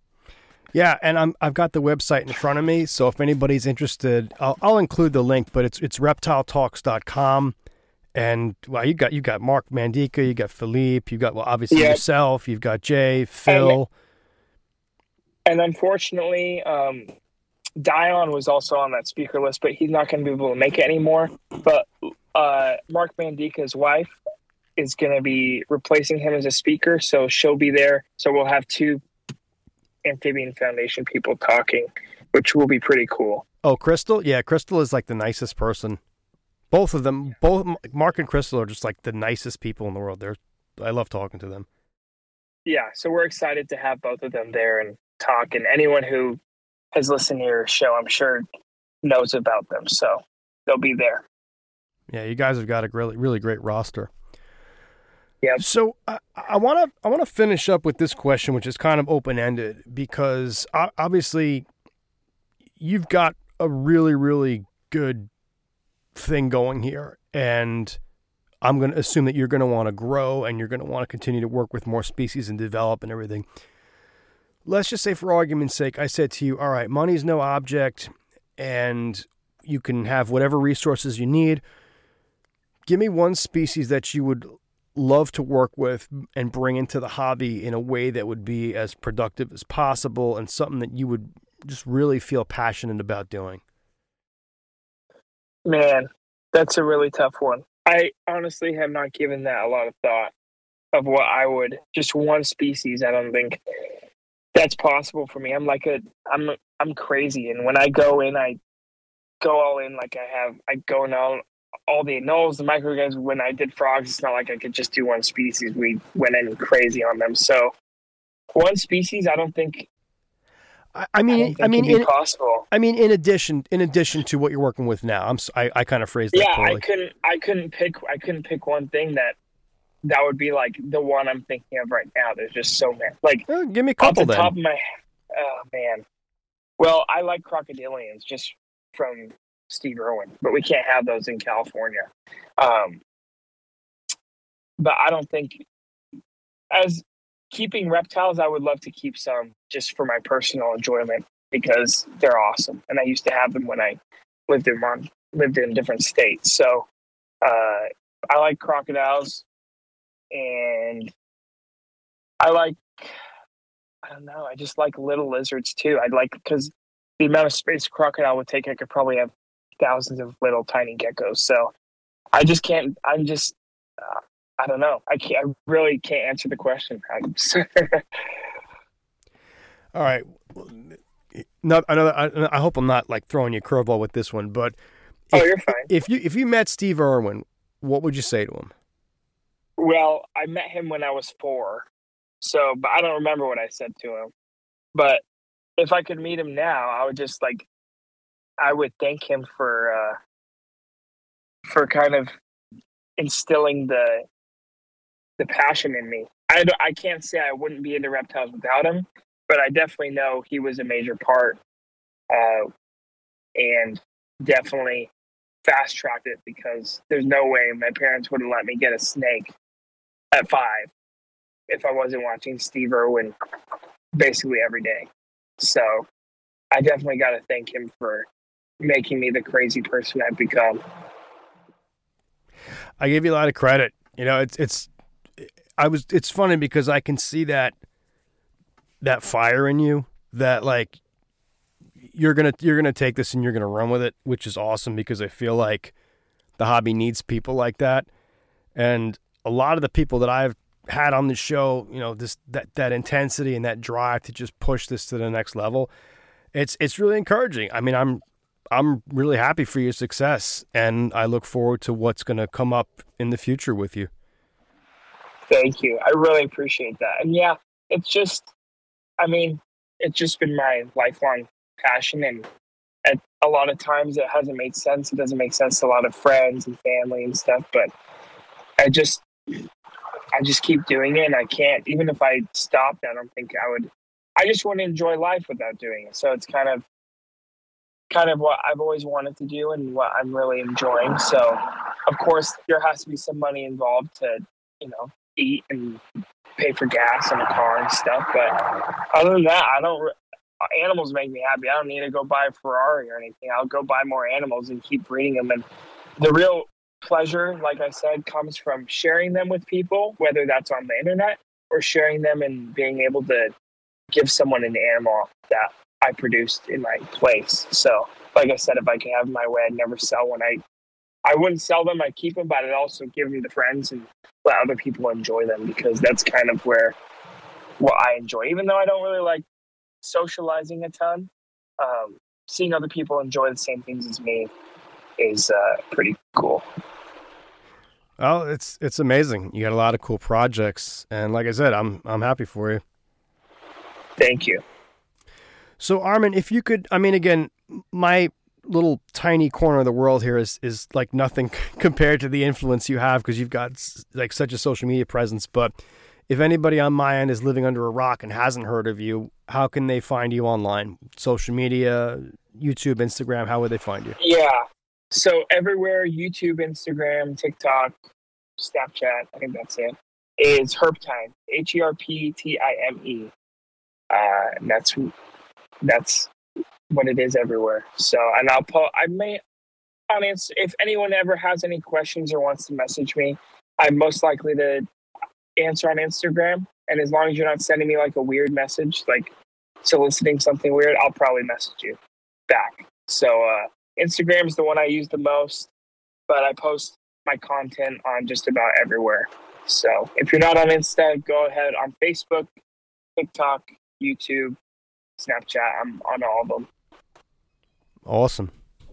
Yeah, and I'm I've got the website in front of me, so if anybody's interested, I'll I'll include the link. But it's it's reptile talks dot com, and well, you got you got Mark Mandica, you got Philippe, you got well obviously yeah. yourself, you've got Jay, Phil, and, and unfortunately, um, Dion was also on that speaker list, but he's not going to be able to make it anymore. But uh, Mark Mandica's wife is going to be replacing him as a speaker, so she'll be there. So we'll have two Amphibian Foundation people talking, which will be pretty cool. Oh, Crystal? Yeah, Crystal is like the nicest person. Both of them, both Mark and Crystal are just like the nicest people in the world. They're, I love talking to them. Yeah, so we're excited to have both of them there and talk. And anyone who has listened to your show, I'm sure knows about them. So they'll be there. Yeah, you guys have got a really, really great roster. Yeah. So I want to I want to finish up with this question, which is kind of open ended, because obviously you've got a really, really good thing going here, and I'm going to assume that you're going to want to grow and you're going to want to continue to work with more species and develop and everything. Let's just say, for argument's sake, I said to you, all right, money's no object and you can have whatever resources you need. Give me one species that you would love to work with and bring into the hobby in a way that would be as productive as possible and something that you would just really feel passionate about doing. Man, that's a really tough one. I honestly have not given that a lot of thought of what I would, just one species. I don't think that's possible for me. I'm like a, I'm, I'm crazy. And when I go in, I go all in. Like I have, I go in all, all the anoles, the microorganisms. When I did frogs, it's not like I could just do one species. We went in crazy on them. So one species, I don't think, I, I mean, I, I mean, in, possible. I mean, in addition, in addition to what you're working with now, I'm, I, I kind of phrased that yeah, poorly. I couldn't, I couldn't pick, I couldn't pick one thing that, that would be like the one I'm thinking of right now. There's just so many. Like, well, give me a couple. Off the then. top of my, oh man. Well, I like crocodilians just from Steve Irwin, but we can't have those in California. Um, but I don't think, as keeping reptiles, I would love to keep some just for my personal enjoyment because they're awesome, and I used to have them when I lived in Mon- lived in different states. So uh, I like crocodiles, and I like I don't know. I just like little lizards too. I'd like because the amount of space a crocodile would take, I could probably have thousands of little tiny geckos. So I just can't. I'm just. Uh, I don't know. I can't. I really can't answer the question. I'm All right. Not another. I, I hope I'm not like throwing you a curveball with this one, but if, oh, you're fine. If you if you met Steve Irwin, what would you say to him? Well, I met him when I was four, so but I don't remember what I said to him. But if I could meet him now, I would just like, I would thank him for uh, for kind of instilling the the passion in me. I I can't say I wouldn't be into reptiles without him, but I definitely know he was a major part, uh, and definitely fast tracked it because there's no way my parents would have let me get a snake at five if I wasn't watching Steve Irwin basically every day. So I definitely got to thank him for making me the crazy person I've become. I give you a lot of credit. You know, it's it's I was it's funny because I can see that that fire in you, that like you're gonna you're gonna take this and you're gonna run with it, which is awesome because I feel like the hobby needs people like that. And a lot of the people that I've had on the show, you know, this that, that intensity and that drive to just push this to the next level, it's it's really encouraging. I mean, I'm I'm really happy for your success, and I look forward to what's going to come up in the future with you. Thank you. I really appreciate that. And yeah, it's just, I mean, it's just been my lifelong passion, and at a lot of times it hasn't made sense. It doesn't make sense to a lot of friends and family and stuff, but I just, I just keep doing it, and I can't, even if I stopped, I don't think I would, I just want to enjoy life without doing it. So it's kind of, kind of what I've always wanted to do and what I'm really enjoying. So of course there has to be some money involved to, you know, eat and pay for gas and a car and stuff. But other than that, I don't, animals make me happy. I don't need to go buy a Ferrari or anything. I'll go buy more animals and keep breeding them. And the real pleasure, like I said, comes from sharing them with people, whether that's on the internet or sharing them and being able to give someone an animal that I produced in my place. So, like I said, if I could have my way, I'd never sell one. I, I wouldn't sell them. I'd keep them, but I'd also give them to friends and let other people enjoy them because that's kind of where what I enjoy. Even though I don't really like socializing a ton, um, seeing other people enjoy the same things as me is uh, pretty cool. Well, it's it's amazing. You got a lot of cool projects, and like I said, I'm I'm happy for you. Thank you. So Armin, if you could, I mean, again, my little tiny corner of the world here is is like nothing compared to the influence you have, because you've got like such a social media presence. But if anybody on my end is living under a rock and hasn't heard of you, how can they find you online? Social media, YouTube, Instagram, how would they find you? Yeah. So everywhere, YouTube, Instagram, TikTok, Snapchat, I think that's it, is Herptime. H E R P T I M E. Uh, and that's that's what it is everywhere. So, and I'll put, I may, on Inst- if anyone ever has any questions or wants to message me, I'm most likely to answer on Instagram. And as long as you're not sending me like a weird message, like soliciting something weird, I'll probably message you back. So, uh, Instagram is the one I use the most, but I post my content on just about everywhere. So if you're not on Insta, go ahead on Facebook, TikTok, YouTube, Snapchat. I'm on all of them. Awesome.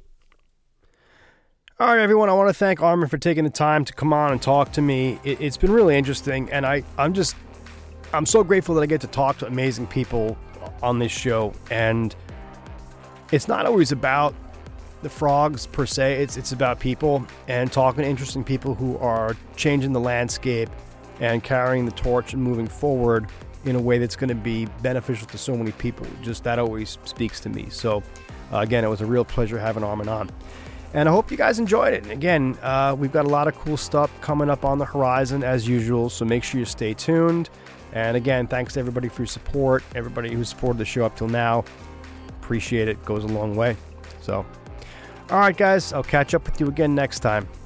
All right, everyone. I want to thank Armin for taking the time to come on and talk to me. It, it's been really interesting, and I, I'm just, I'm so grateful that I get to talk to amazing people on this show. And it's not always about the frogs per se. It's it's about people and talking to interesting people who are changing the landscape and carrying the torch and moving forward in a way that's going to be beneficial to so many people. Just that always speaks to me. So uh, again, it was a real pleasure having Armin on. And I hope you guys enjoyed it. And again, uh, we've got a lot of cool stuff coming up on the horizon as usual, so make sure you stay tuned. And again, thanks to everybody for your support, everybody who supported the show up till now. Appreciate it. Goes a long way. So, all right, guys, I'll catch up with you again next time.